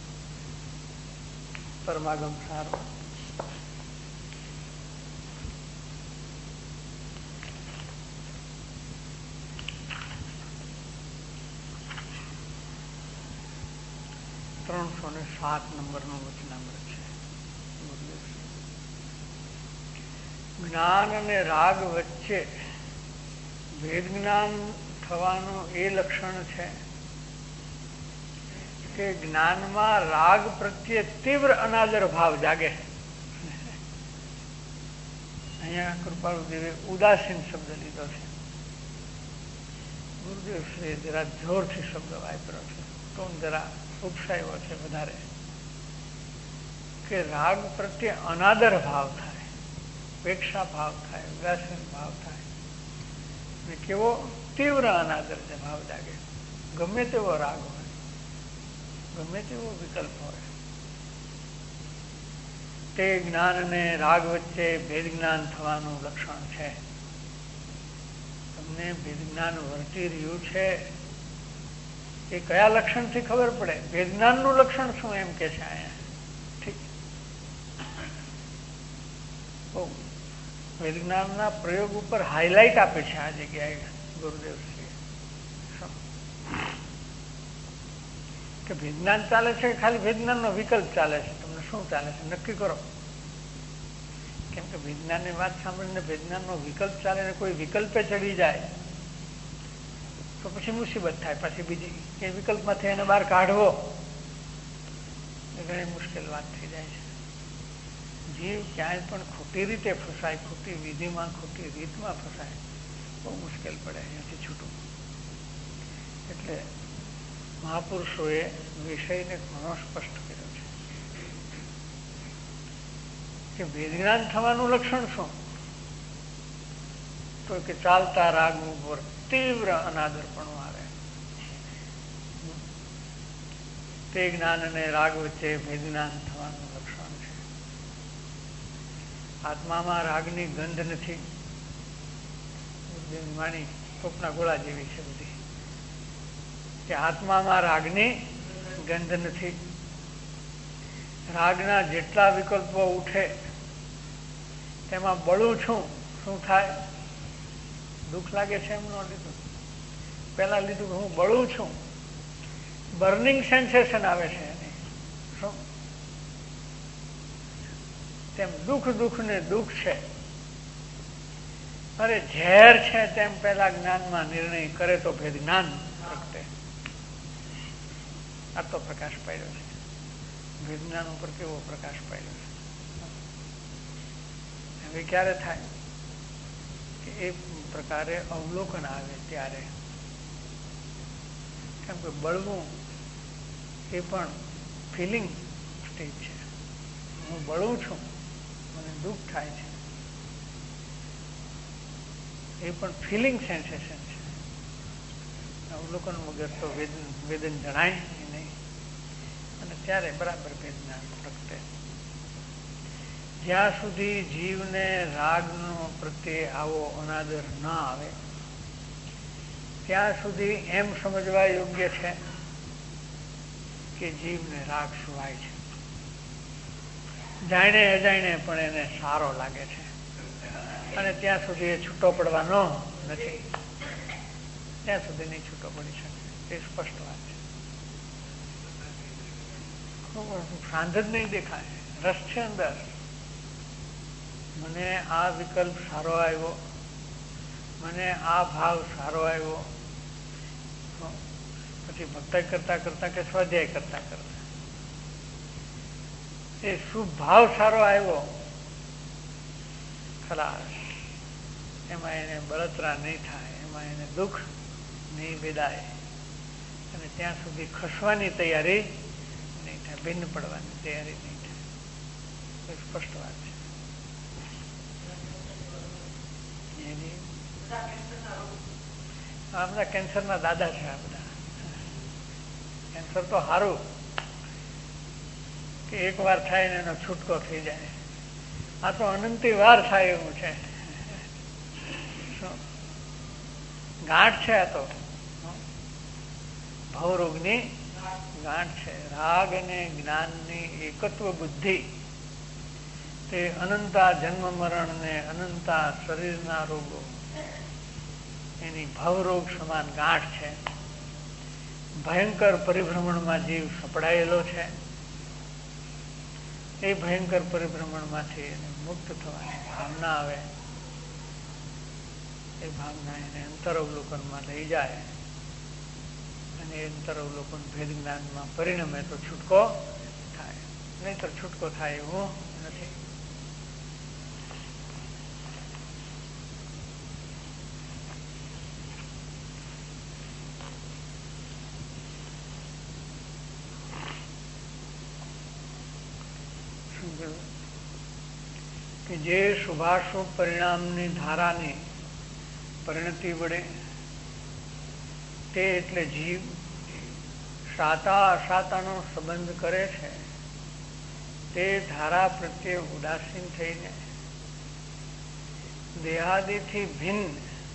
પરમાગમ સારો. ત્રણસો ને સાત નંબરનો વચનામૃત છે. જ્ઞાન અને રાગ વચ્ચે ભેદ જ્ઞાન થવાનું એ લક્ષણ છે કે જ્ઞાનમાં રાગ પ્રત્યે તીવ્ર અનાદર ભાવ જાગે. અહીંયા કૃપાળુદેવે ઉદાસીન શબ્દ લીધો છે. ગુરુદેવ શ્રી જરા જોરથી શબ્દ વાપર્યો છે, તો જરા ઉપસાયો છે વધારે, કે રાગ પ્રત્યે અનાદર ભાવ થાય, ઉપેક્ષા ભાવ થાય, ઉદાસીન ભાવ થાય. અને કેવો તીવ્ર અનાદર ભાવ જાગે. ગમે તેવો રાગ હોય, ગમે તેવો વિકલ્પ હોય, તે જ્ઞાન અને રાગ વચ્ચે ભેદ જ્ઞાન થવાનું લક્ષણ છે. તમને ભેદ જ્ઞાન વર્તી રહ્યું છે એ કયા લક્ષણથી ખબર પડે? ભેદ જ્ઞાનનું લક્ષણ શું એમ કે છે અહીંયા. ઠીક, ભેદ જ્ઞાનના પ્રયોગ ઉપર હાઈલાઇટ આપે છે આ જગ્યાએ ગુરુદેવશ્રી કે ભેદજ્ઞાન ચાલે છે, ખાલી ભેદજ્ઞાનનો વિકલ્પ ચાલે છે. તમને શું ચાલે છે નક્કી કરો. કેમ કે ભેદજ્ઞાનની વાત સાંભળીને ભેદજ્ઞાનનો વિકલ્પ ચાલે ને કોઈ વિકલ્પે ચડી જાય તો પછી મુસીબત થાય. પછી બીજી કે વિકલ્પમાંથી એને બહાર કાઢવો એ ઘણી મુશ્કેલ વાત થઈ જાય છે. જીવ ક્યાંય પણ ખોટી રીતે ફસાય, ખોટી વિધિમાં, ખોટી રીતમાં ફસાય, બહુ મુશ્કેલ પડે અહીંયાથી છૂટું. એટલે મહાપુરુષોએ વિષયને ઘણો સ્પષ્ટ કર્યો છે કે ભેદજ્ઞાન થવાનું લક્ષણ શું? તો કે ચાલતા રાગ ઉપર તીવ્ર અનાદરપણું આવે. તે જ્ઞાન અને રાગ વચ્ચે ભેદજ્ઞાન થવાનું લક્ષણ છે. આત્મામાં રાગની ગંધ નથી. વાણી કોકના ગોળા જેવી છે બધી, કે આત્મામાં રાગની ગંધ નથી. રાગના જેટલા વિકલ્પો ઉઠે તેમાં બળું છું, શું થાય? દુઃખ લાગે છે એમ ન લીધું, પેલા લીધું કે હું બળું છું, બર્નિંગ સેન્સેશન આવે છે એની. શું તેમ દુઃખ દુઃખ ને દુઃખ છે, અરે ઝેર છે તેમ પેલા જ્ઞાનમાં નિર્ણય કરે તો ભેદ જ્ઞાન પ્રગટે. આ તો પ્રકાશ પાડ્યો છે. ભેદ જ્ઞાન ઉપર કેવો પ્રકાશ પાડ્યો છે. હવે ક્યારે થાય કે એ પ્રકારે અવલોકન આવે ત્યારે. કેમ કે બળવું એ પણ ફિલિંગ સ્ટેજ છે. હું બળું છું, મને દુઃખ થાય છે, એ પણ ફિલિંગ સેન્સેશન છે. અવલોકન વગર તો વેદન વેદન જણાય નહીં. અને ત્યારે બરાબર વેદના પ્રગટે. જ્યાં સુધી જીવને રાગનો પ્રત્યે આવો અનાદર ન આવે ત્યાં સુધી એમ સમજવા યોગ્ય છે કે જીવને રાગ સુવાય છે, જાણે અજાણે પણ એને સારો લાગે છે, અને ત્યાં સુધી એ છૂટો પડવાનો નથી, ત્યાં સુધી નહીં છૂટો પડી શકે. એ સ્પષ્ટ વાત છે. સાંધ જ નહીં દેખાય, રસ છે અંદર. મને આ વિકલ્પ સારો આવ્યો, મને આ ભાવ સારો આવ્યો, પછી ભક્તિ કરતા કરતા કે સ્વાધ્યાય કરતા કરતા એ શુભ ભાવ સારો આવ્યો, ખલાસ. એમાં એને બળતરા નહીં થાય, એમાં એને દુઃખ નહીં વેદાય, અને ત્યાં સુધી ખસવાની તૈયારી નહીં થાય, ભિન્ન પડવાની તૈયારી નહીં થાય. એ સ્પષ્ટ વાત છે. આ બધા કેન્સરના દાદા છે. આ બધા કેન્સર તો સારું કે એક વાર થાય ને એનો છૂટકો થઈ જાય. આ તો અનંતી વાર થાય એવું છે. ગાંઠ છે. આ તો ભવરોગની ગાંઠ છે. રાગ અને જ્ઞાનની એકત્વ બુદ્ધિ તે અનંતા જન્મ મરણ ને અનંતા શરીરના રોગો એની ભવરોગ સમાન ગાંઠ છે. ભયંકર પરિભ્રમણમાં જીવ સપડાયેલો છે. એ ભયંકર પરિભ્રમણમાંથી એને મુક્ત થવાની ભાવના આવે, એ ભાવના એને અંતરવલોકનમાં લઈ જાય, અને એ અંતરવલોકન ભેદ જ્ઞાનમાં પરિણમે તો છૂટકો થાય, નહીતર છૂટકો થાય એવું નથી. કે જે શુભાશુભ પરિણામની ધારાની પરિણતિ વડે તે એટલે જીવ સાતા અસાતાનો સંબંધ કરે છે, તે ધારા પ્રત્યે ઉદાસીન થઈને દેહાદિથી ભિન્ન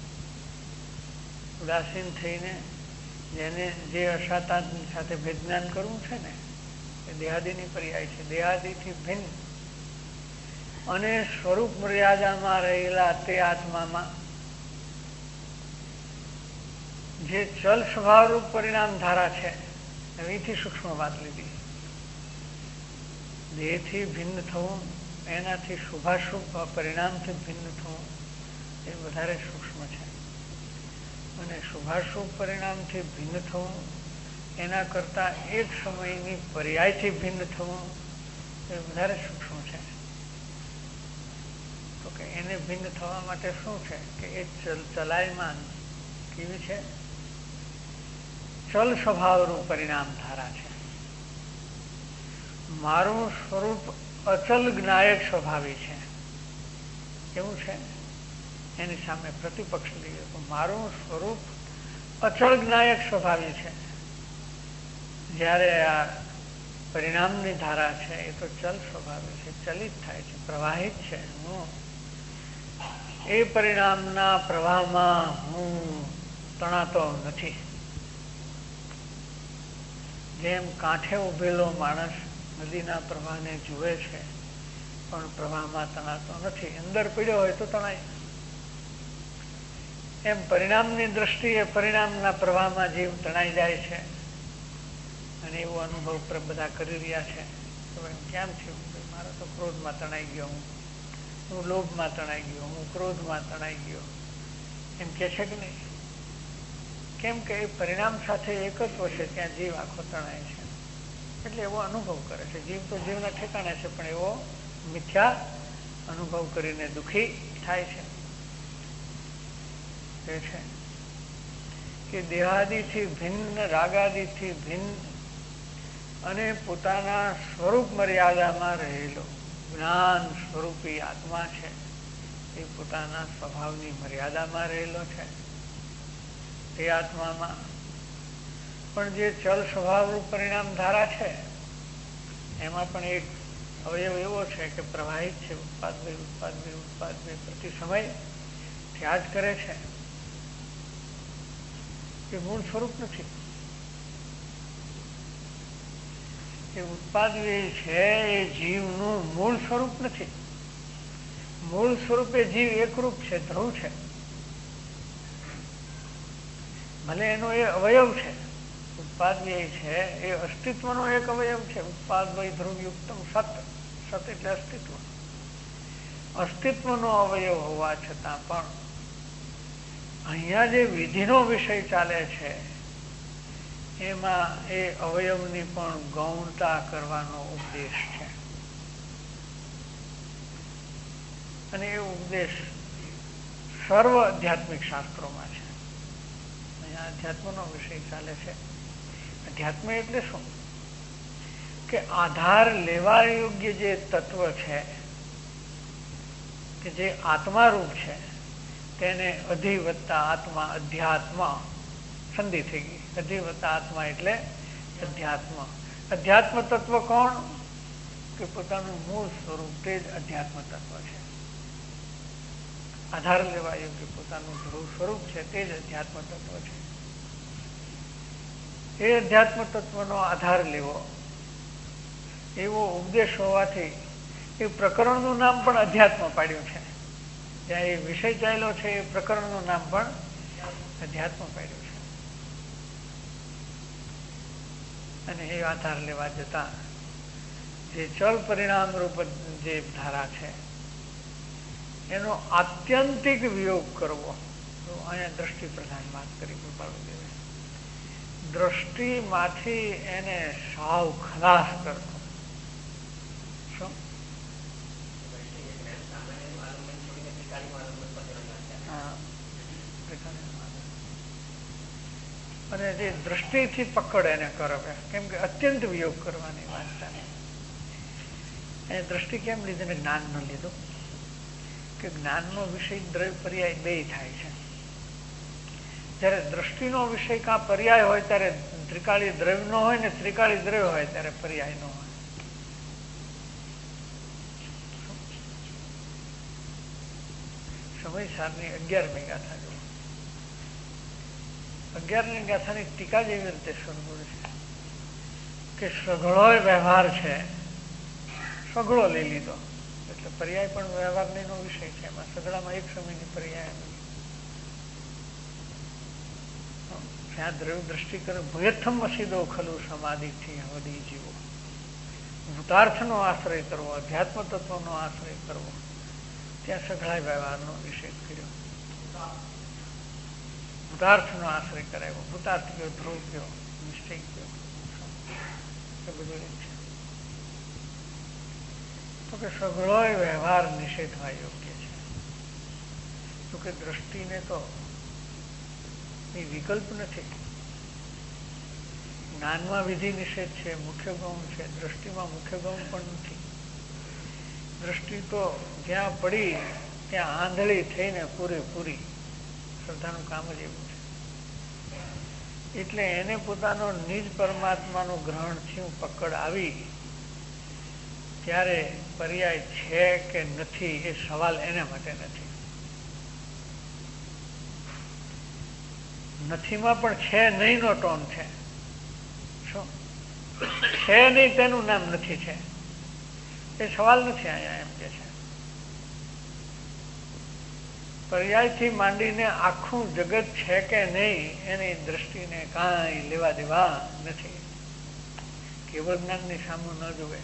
ઉદાસીન થઈને જેને જે અસાતા સાથે ભેદજ્ઞાન કરવું છે ને એ દેહાદિની પર્યાય છે. દેહાદિથી ભિન્ન અને સ્વરૂપ મર્યાદામાં રહેલા તે આત્મામાં જે ચલ સ્વભાવરૂપ પરિણામ ધારા છે, એવીથી સૂક્ષ્મ વાત લીધી. દેહથી ભિન્ન થવું, એનાથી શુભાશુભ પરિણામથી ભિન્ન થવું એ વધારે સૂક્ષ્મ છે. અને શુભાશુભ પરિણામથી ભિન્ન થવું એના કરતા એક સમયની પર્યાયથી ભિન્ન થવું એ વધારે સૂક્ષ્મ છે. તો કે એને ભિન્ન થવા માટે શું છે કે એ ચલ ચલાયમાન કેવી છે? ચલ સ્વભાવનું પરિણામ ધારા છે. મારું સ્વરૂપ અચલ જ્ઞાયક સ્વભાવી છે, કેવું છે? એની સામે પ્રતિપક્ષ લઈએ તો મારું સ્વરૂપ અચળ જ્ઞાયક સ્વભાવી છે, જ્યારે આ પરિણામની ધારા છે એ તો ચલ સ્વભાવી છે, ચલિત થાય છે, પ્રવાહિત છે. હું એ પરિણામના પ્રવાહમાં હું તણાતો નથી. જેમ કાંઠે ઉભેલો માણસ નદીના પ્રવાહને જુએ છે પણ પ્રવાહમાં તણાતો નથી, અંદર પડ્યો હોય તો તણાય. એમ પરિણામની દ્રષ્ટિએ પરિણામના પ્રવાહમાં જીવ તણાઈ જાય છે, અને એવો અનુભવ બધા કરી રહ્યા છે કે ભાઈ કેમ થયું? મારો તો ક્રોધમાં તણાઈ ગયો, હું હું લોભમાં તણાઈ ગયો, હું ક્રોધમાં તણાઈ ગયો, એમ કે છે કે નહીં? કેમ કે એ પરિણામ સાથે એકત્વ છે, ત્યાં જીવ આખો તણાય છે, એટલે એવો અનુભવ કરે છે. જીવ તો જીવના ઠેકાણે છે, પણ એવો મિથ્યા અનુભવ કરીને દુઃખી થાય છે. એ છે કે દેહાદિથી ભિન્ન, રાગાદિથી ભિન્ન અને પોતાના સ્વરૂપ મર્યાદામાં રહેલો જ્ઞાન સ્વરૂપી આત્મા છે, એ પોતાના સ્વભાવની મર્યાદામાં રહેલો છે. તે આત્મામાં પણ જે ચલ સ્વભાવનું પરિણામ ધારા છે એમાં પણ એક અવયવ એવો છે કે પ્રવાહિત છે, ઉત્પાદ ભાઈ ઉત્પાદ ભાઈ ઉત્પાદ ભાઈ પ્રતિ સમય થયા જ કરે છે, એ મૂળ સ્વરૂપ નથી. એ ઉત્પાદ વ્યય છે એ જીવનું મૂળ સ્વરૂપ નથી. મૂળ સ્વરૂપે જીવ એકરૂપ છે, ધ્રુવ છે. ભલે એનો એ અવયવ છે, ઉત્પાદ વ્યય છે એ અસ્તિત્વનો એક અવયવ છે. ઉત્પાદ વય ધ્રુવયુક્તમ સત, સત એટલે અસ્તિત્વ. અસ્તિત્વનો અવયવ હોવા છતાં પણ અહીંયા જે વિધિનો વિષય ચાલે છે એમાં એ અવયવની પણ ગૌણતા કરવાનો ઉપદેશ છે. અને એ ઉપદેશ સર્વ આધ્યાત્મિક શાસ્ત્રોમાં છે. અહીંયા અધ્યાત્મનો વિષય ચાલે છે. અધ્યાત્મ એટલે શું? કે આધાર લેવા યોગ્ય જે તત્વ છે, કે જે આત્મારૂપ છે, તેને અધિવત્તા આત્મા, અધ્યાત્મ સંધિ થઈ ગઈ. અધિવત્તા આત્મા એટલે અધ્યાત્મ. અધ્યાત્મ તત્વ કોણ? કે પોતાનું મૂળ સ્વરૂપ, તે જ અધ્યાત્મ તત્વ છે. આધાર લેવા યોગ્ય પોતાનું ધ્રુવ સ્વરૂપ છે, તે જ અધ્યાત્મ તત્વ છે. એ અધ્યાત્મ તત્વનો આધાર લેવો એવો ઉપદેશ હોવાથી એ પ્રકરણનું નામ પણ અધ્યાત્મ પાડ્યું છે. જ્યાં એ વિષય ચાલ્યો છે એ પ્રકરણનું નામ પણ અધ્યાત્મ પાડ્યું છે. અને એ આધાર લેવા જતા જે ચલ પરિણામ રૂપ જે ધારા છે એનો આત્યંતિક વિયોગ કરવો. તો અહીંયા દ્રષ્ટિ પ્રધાન વાત કરી કૃપાળુદેવે. દ્રષ્ટિમાંથી એને સાવ ખલાસ કરવો. શું? અને જે દ્રષ્ટિથી પકડ એને કરવે, કેમ કે અત્યંત વિયોગ કરવાની વાત ચાલે. એ દ્રષ્ટિ કેમ લીધે ને જ્ઞાન ન લીધું? કે જ્ઞાનનો વિષય દ્રવ્ય પર્યાય બે થાય છે. જયારે દ્રષ્ટિનો વિષય કાં પર્યાય હોય ત્યારે ત્રિકાળી દ્રવ્ય નો હોય, ને ત્રિકાળી દ્રવ્ય હોય ત્યારે પર્યાય નો હોય. સમય સારની અગિયારમી ગાથા જો. અગિયારની ગાથાની ટીકા જેવી રીતે સદગુરુ છે કે સઘળો વ્યવહાર છે, સઘળો લઈ લીધો એટલે પર્યાય પણ વ્યવહાર નો વિષય છે. એમાં સઘળામાં એક સમયની પર્યાય જ્યાં દ્રવ્ય દ્રષ્ટિ કરે ભૂયથમ અસીદો ખલુ સમાધિથી વધી જીવો. ભૂતાર્થનો આશ્રય કરવો, અધ્યાત્મ તત્વનો આશ્રય કરવો, ત્યાં સઘળાય વ્યવહારનો નિષેધ કર્યો. ભૂતાર્થનો આશ્રય કરાયો. ભૂતાર્થ કયો, ધ્રુવ કયો, નિશ્ચય કયો, એ બધું એક છે. તો કે સઘળો વ્યવહાર નિષેધવા યોગ્ય છે. તો કે દ્રષ્ટિને તો એ વિકલ્પ નથી. જ્ઞાનમાં વિધિ નિષેધ છે, મુખ્ય ગૌણ છે. દ્રષ્ટિમાં મુખ્ય ગૌણ પણ નથી. દ્રષ્ટિ તો જ્યાં પડી ત્યાં આંધળી થઈને પૂરેપૂરી. શ્રદ્ધાનું કામ જ એવું છે. એટલે એને પોતાનો નિજ પરમાત્માનું ગ્રહણ થયું, પકડ આવી, ત્યારે પર્યાય છે કે નથી એ સવાલ એના માટે નથી. નથીમાં પણ છે નહીં નો ટોન છે. શું છે નહીં તેનું નામ નથી છે, એ સવાલ નથી અહીંયા. એમ કે છે પર્યાયથી માંડીને આખું જગત છે કે નહીં એની દ્રષ્ટિને કાંઈ લેવા દેવા નથી. કેવળ જ્ઞાનની સામું ન જોવે.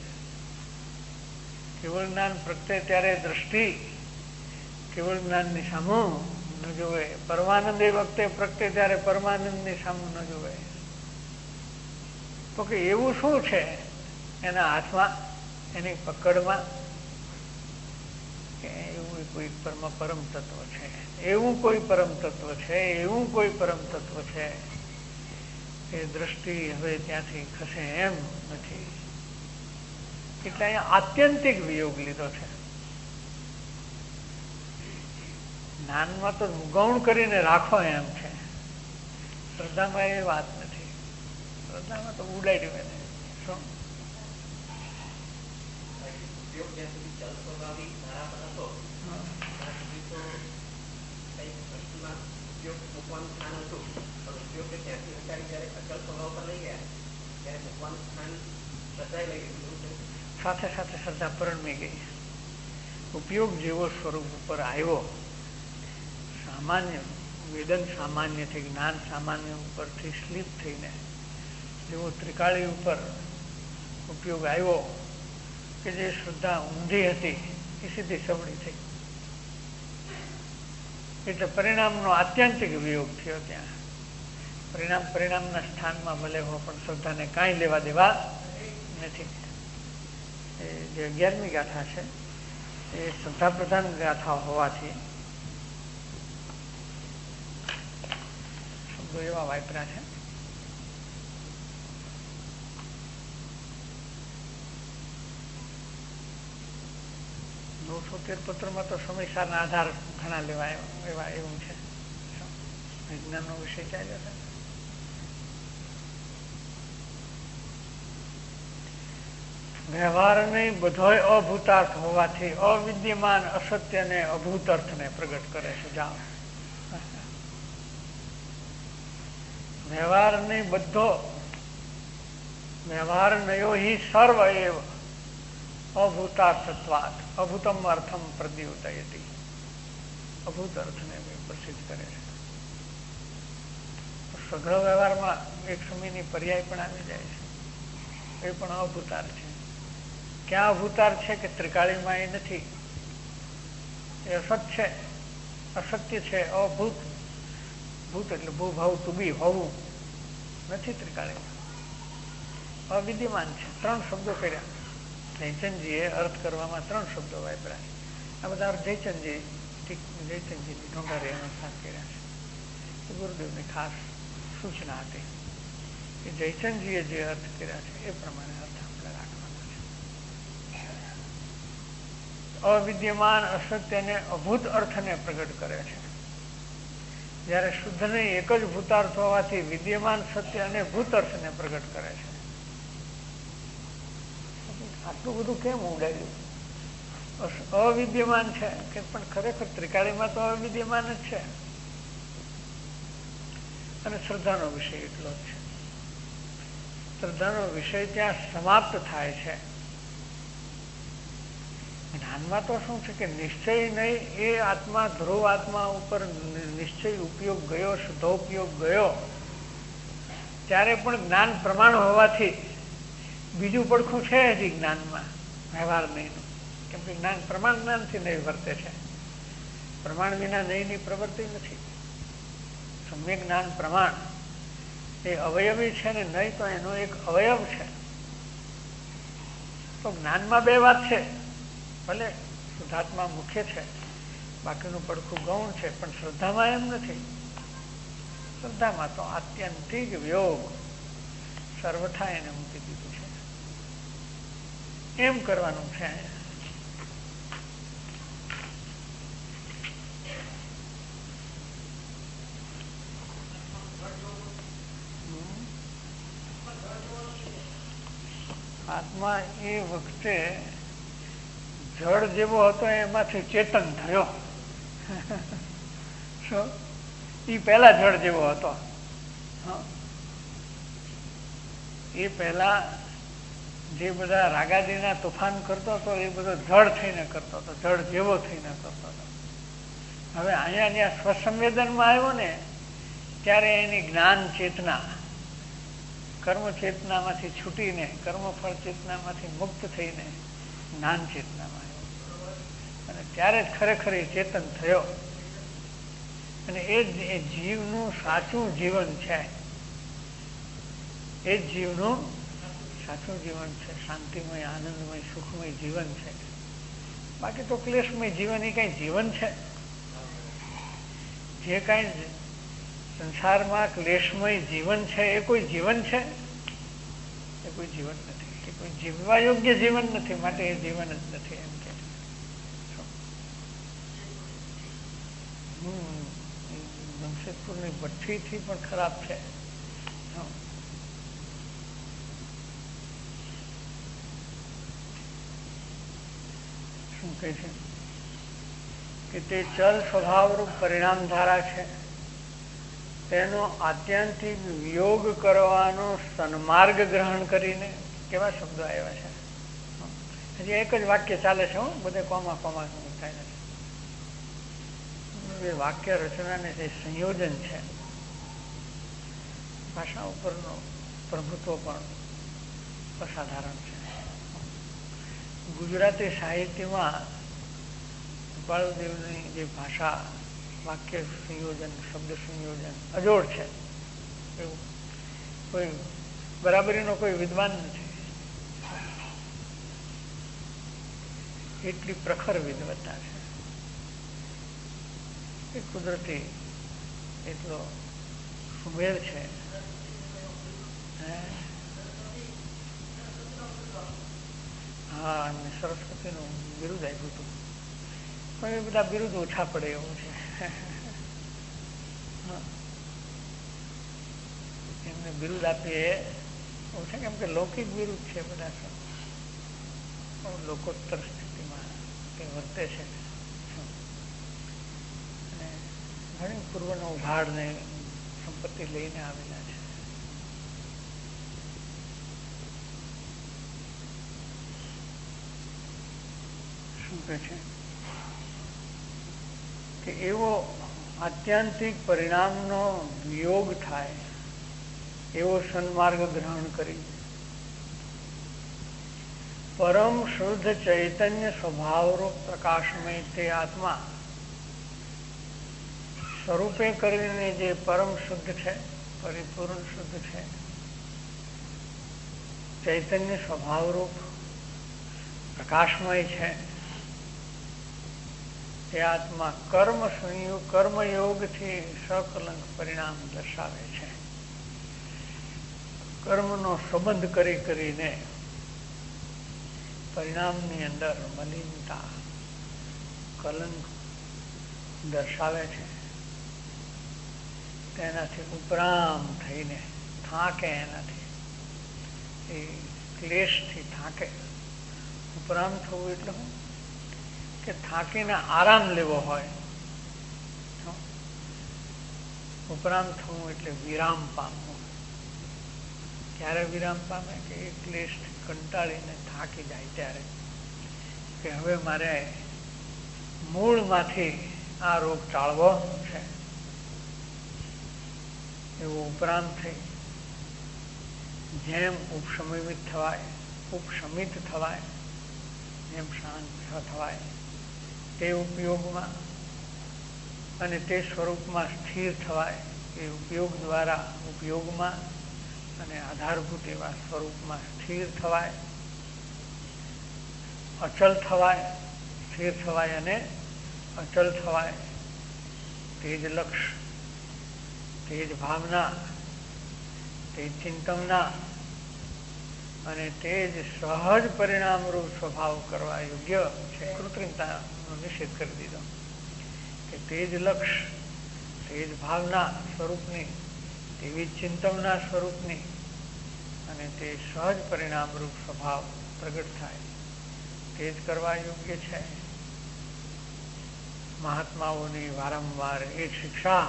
કેવળ જ્ઞાન પ્રત્યે ત્યારે દ્રષ્ટિ કેવળ જ્ઞાનની સામું ન જોવે. પરમાનંદ એ વખતે પ્રગટે ત્યારે પરમાનંદની સામું ન જોવે. તો કે એવું શું છે એના હાથમાં, એની પકડમાં, કે એવું કોઈ પરમ પરમ તત્વ છે, એવું કોઈ પરમ તત્વ છે, એવું કોઈ પરમ તત્વ છે એ દ્રષ્ટિ હવે ત્યાંથી ખસે એમ નથી. એટલે અહીંયા આત્યંતિક વિયોગ લીધો છે. જ્ઞાનમાં તો ગૌણ કરીને રાખો એમ છે. શ્રદ્ધામાં એ વાત નથી. શ્રદ્ધામાં તો ઉડાડ્યું એને. શું સાથે સાથે શ્રદ્ધા પરણમી ગઈ. ઉપયોગ જેવો સ્વરૂપ ઉપર આવ્યો. સામાન્ય વેદન સામાન્યથી જ્ઞાન સામાન્ય ઉપરથી સ્લીપ થઈને જેવો ત્રિકાળી ઉપર ઉપયોગ આવ્યો કે જે શ્રદ્ધા ઊંધી હતી એ સીધી સબળી થઈ. એટલે પરિણામનો આત્યંતિક વિયોગ થયો. ત્યાં પરિણામ પરિણામના સ્થાનમાં ભલે હો પણ શ્રદ્ધાને કાંઈ લેવા દેવા નથી. એ જે અગિયારમી ગાથા છે એ શ્રદ્ધા પ્રધાન ગાથા હોવાથી શબ્દો એવા વાપર્યા છે. નવસો તેર પત્રમાં તો સમયસારના આધાર ઘણા લેવાય એવા એવું છે. વિજ્ઞાનનો વિષય ચાલ્યો છે. વ્યવહારને બધોય અભૂતાર્થ હોવાથી અવિદ્યમાન અસત્યને અભૂત અર્થને પ્રગટ કરે છે. જાઓ, વ્યવહારને બધો વ્યવહાર નયો હિ સર્વ એવ અભૂતાર્થત્વાત અભૂતમ અર્થમ પ્રદ્યોતયતિ. અભૂત અર્થને પ્રસિદ્ધ કરે છે. સઘળો વ્યવહારમાં એક સમયની પર્યાય પણ આવી જાય છે. એ પણ અભૂતાર છે. ક્યાં અભૂતાર છે કે ત્રિકાળીમાં એ નથી. એ અસત છે, અસત્ય છે, અભૂત. ભૂત એટલે ભૂભાવ ટુ બી હોવું નથી ત્રિકાળીમાં. અવિદ્યમાન છે. ત્રણ શબ્દો કર્યા જયચંદજીએ. અર્થ કરવામાં ત્રણ શબ્દો વાપર્યા. આ બધા અર્થ જયચંદજી જયચંદજીની ઢોંગારી અનુસાર કર્યા છે. ગુરુદેવની ખાસ સૂચના હતી કે જયચંદજીએ જે અર્થ કર્યા છે એ પ્રમાણે અર્થ આપણે રાખવાનો છે. અવિદ્યમાન અસત્યને અભૂત અર્થને પ્રગટ કરે છે. જ્યારે શુદ્ધને એક જ ભૂતાર્થ હોવાથી વિદ્યમાન સત્ય અને ભૂત અર્થને પ્રગટ કરે છે. આટલું બધું કેમ ઉડાડ્યું? અવિદ્યમાન છે કે પણ ખરેખર ત્રિકાળીમાં તો અવિદ્યમાન જ છે. અને શ્રદ્ધાનો વિષય એટલો જ છે. શ્રદ્ધાનો વિષય ત્યાં સમાપ્ત થાય છે. જ્ઞાનમાં તો શું છે કે નિશ્ચય નહીં, એ આત્મા ધ્રુવ આત્મા ઉપર નિશ્ચય ઉપયોગ ગયો, શુદ્ધોપયોગ ગયો, ત્યારે પણ જ્ઞાન પ્રમાણ હોવાથી બીજું પડખું છે હજી જ્ઞાનમાં, વ્યવહાર નહીં. કેમ કે જ્ઞાન પ્રમાણ જ્ઞાનથી નહીં વર્તે છે. પ્રમાણ વિના નહીંની પ્રવૃત્તિ નથી. સમ્યક જ્ઞાન પ્રમાણ એ અવયવી છે ને નહીં તો એનો એક અવયવ છે. તો જ્ઞાનમાં બે વાત છે. ભલે શુદ્ધાત્મા મુખ્ય છે, બાકીનું પડખું ગૌણ છે, પણ શ્રદ્ધામાં એમ નથી. શ્રદ્ધામાં તો આત્યંતિક વિયોગ સર્વથા એને મૂકી દીધું છે. એમ કરવાનું છે. આત્મા એ વખતે જળ જેવો હતો એમાંથી ચેતન થયો. શું? એ પહેલા જળ જેવો હતો. એ પહેલા જે બધા રાગાદીના તોફાન કરતો હતો એ બધો જળ થઈને કરતો હતો, જળ જેવો થઈને કરતો હતો. હવે અહીંયા જ્યાં સ્વસંવેદનમાં આવ્યો ને ત્યારે એની જ્ઞાન ચેતના કર્મ ચેતનામાંથી છૂટીને કર્મફળ ચેતનામાંથી મુક્ત થઈને જ્ઞાન ચેતનામાં આવ્યો. અને ત્યારે જ ખરેખર એ ચેતન થયો. અને એ જ એ જીવનું સાચું જીવન છે. એ જ જીવનું સાચું જીવન છે. શાંતિમય, આનંદમય, સુખમય જીવન છે. બાકી તો ક્લેશમય જીવન એ કઈ જીવન છે? જે કઈ સંસારમાં ક્લેશમય જીવન છે એ કોઈ જીવન છે? એ કોઈ જીવન નથી. એ કોઈ જીવવા યોગ્ય જીવન નથી. માટે એ જીવન જ નથી એમ કે. હમ જમશેદપુરની ભઠ્ઠીથી પણ ખરાબ છે. શું કહે છે કે તે ચલ સ્વભાવરૂપ પરિણામ ધારા છે. તેનો આત્યંતિક વિયોગ કરવાનો સન્માર્ગ ગ્રહણ કરીને, કેવા શબ્દો આવ્યા છે. હજી એક જ વાક્ય ચાલે છે, હું બધે કોમા કોમા થાય નથી. એ વાક્ય રચનાને જે સંયોજન છે, ભાષા ઉપરનો પ્રભુત્વ પણ અસાધારણ છે. ગુજરાતી સાહિત્યમાં બાળદેવની જે ભાષા, વાક્ય સંયોજન, શબ્દ સંયોજન અજોડ છે. એવું કોઈ બરાબરીનો કોઈ વિદ્વાન નથી. એટલી પ્રખર વિદ્વત્તા છે. એ કુદરતી એટલો સુમેળ છે. હા, અને સરસ્વતીનું બિરુદ આપ્યું હતું, પણ એ બધા બિરુદ ઓછા પડે એવું છે. એમને બિરુદ આપીએ એવું છે, કેમ કે લૌકિક બિરુદ છે બધા, લોકોત્તર સ્થિતિમાં તે વર્તે છે. અને ઘણી પૂર્વનો ઉઘાડ ને સંપત્તિ લઈને આવેલા છે. શું કહે છે કે એવો આત્યંતિક પરિણામનો વિયોગ થાય એવો સન્માર્ગ ગ્રહણ કરી પરમ શુદ્ધ ચૈતન્ય સ્વભાવરૂપ પ્રકાશમય તે આત્મા સ્વરૂપે કરીને જે પરમ શુદ્ધ છે, પરિપૂર્ણ શુદ્ધ છે, ચૈતન્ય સ્વભાવરૂપ પ્રકાશમય છે, તે આત્મા કર્મ સંયોગ કર્મયોગથી સકલંક પરિણામ દર્શાવે છે. કર્મનો સંબંધ કરી કરીને પરિણામની અંદર મલિનતા, કલંક દર્શાવે છે. તેનાથી ઉપરામ થઈને થાકે, એનાથી એ ક્લેશથી થાકે. ઉપરામ થવું એટલે શું કે થાકીને આરામ લેવો હોય. ઉપરામ થવું એટલે વિરામ પામવું. ક્યારે વિરામ પામે કે એ ક્લેશથી કંટાળીને થાકી જાય ત્યારે, કે હવે મારે મૂળમાંથી આ રોગ ટાળવો છે. એવું ઉપરામ થઈ જેમ ઉપશમિત થવાય, ઉપશમિત થવાય, જેમ શાંત થવાય તે ઉપયોગમાં, અને તે સ્વરૂપમાં સ્થિર થવાય એ ઉપયોગ દ્વારા ઉપયોગમાં, અને આધારભૂત એવા સ્વરૂપમાં સ્થિર થવાય, અચલ થવાય, સ્થિર થવાય અને અચલ થવાય. તે જ લક્ષ્ય, તે જ ભાવના, તે જ ચિંતનના અને તે જ સહજ પરિણામરૂપ સ્વભાવ કરવા યોગ્ય છે. કૃત્રિમતાનો નિષેધ કરી દીધો કે તે જ લક્ષ્ય, તે જ ભાવના સ્વરૂપની, તેવી જ ચિંતનના સ્વરૂપની અને તે સહજ પરિણામરૂપ સ્વભાવ પ્રગટ થાય તે જ કરવા યોગ્ય છે. મહાત્માઓની વારંવાર એ શિક્ષા,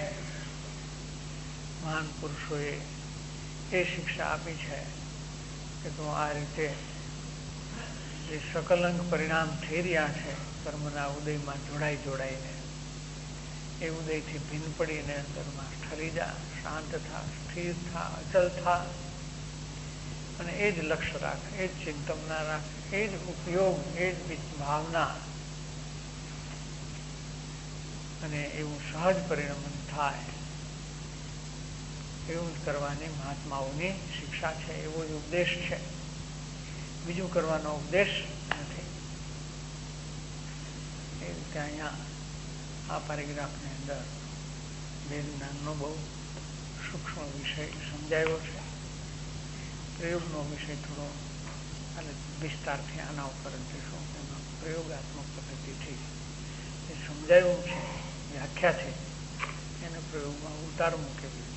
મહાન પુરુષોએ એ શિક્ષા આપી છે કે તું આ રીતે જે સકલંક પરિણામ થઈ રહ્યા છે કર્મના ઉદયમાં જોડાઈ જોડાઈને, એ ઉદયથી ભિન્ન પડીને અંદરમાં ઠરી જા, શાંત થા, સ્થિર થા, અચલ થા, અને એ જ લક્ષ્ય રાખ, એ જ ચિંતનના રાખ, એ જ ઉપયોગ, એ જ ભાવના, અને એવું સહજ પરિણમન થાય એવું જ કરવાની મહાત્માઓની શિક્ષા છે. એવો જ ઉપદેશ છે, બીજું કરવાનો ઉપદેશ નથી. એ રીતે અહીંયા આ પેરેગ્રાફની અંદર વેદ જ્ઞાનનો બહુ સૂક્ષ્મ વિષય સમજાયો છે. પ્રયોગનો વિષય થોડો અને વિસ્તારથી આના ઉપર જઈશું. એમાં પ્રયોગાત્મક પદ્ધતિથી એ સમજાયું છે, વ્યાખ્યા છે, એને પ્રયોગમાં ઉતારવું કેવી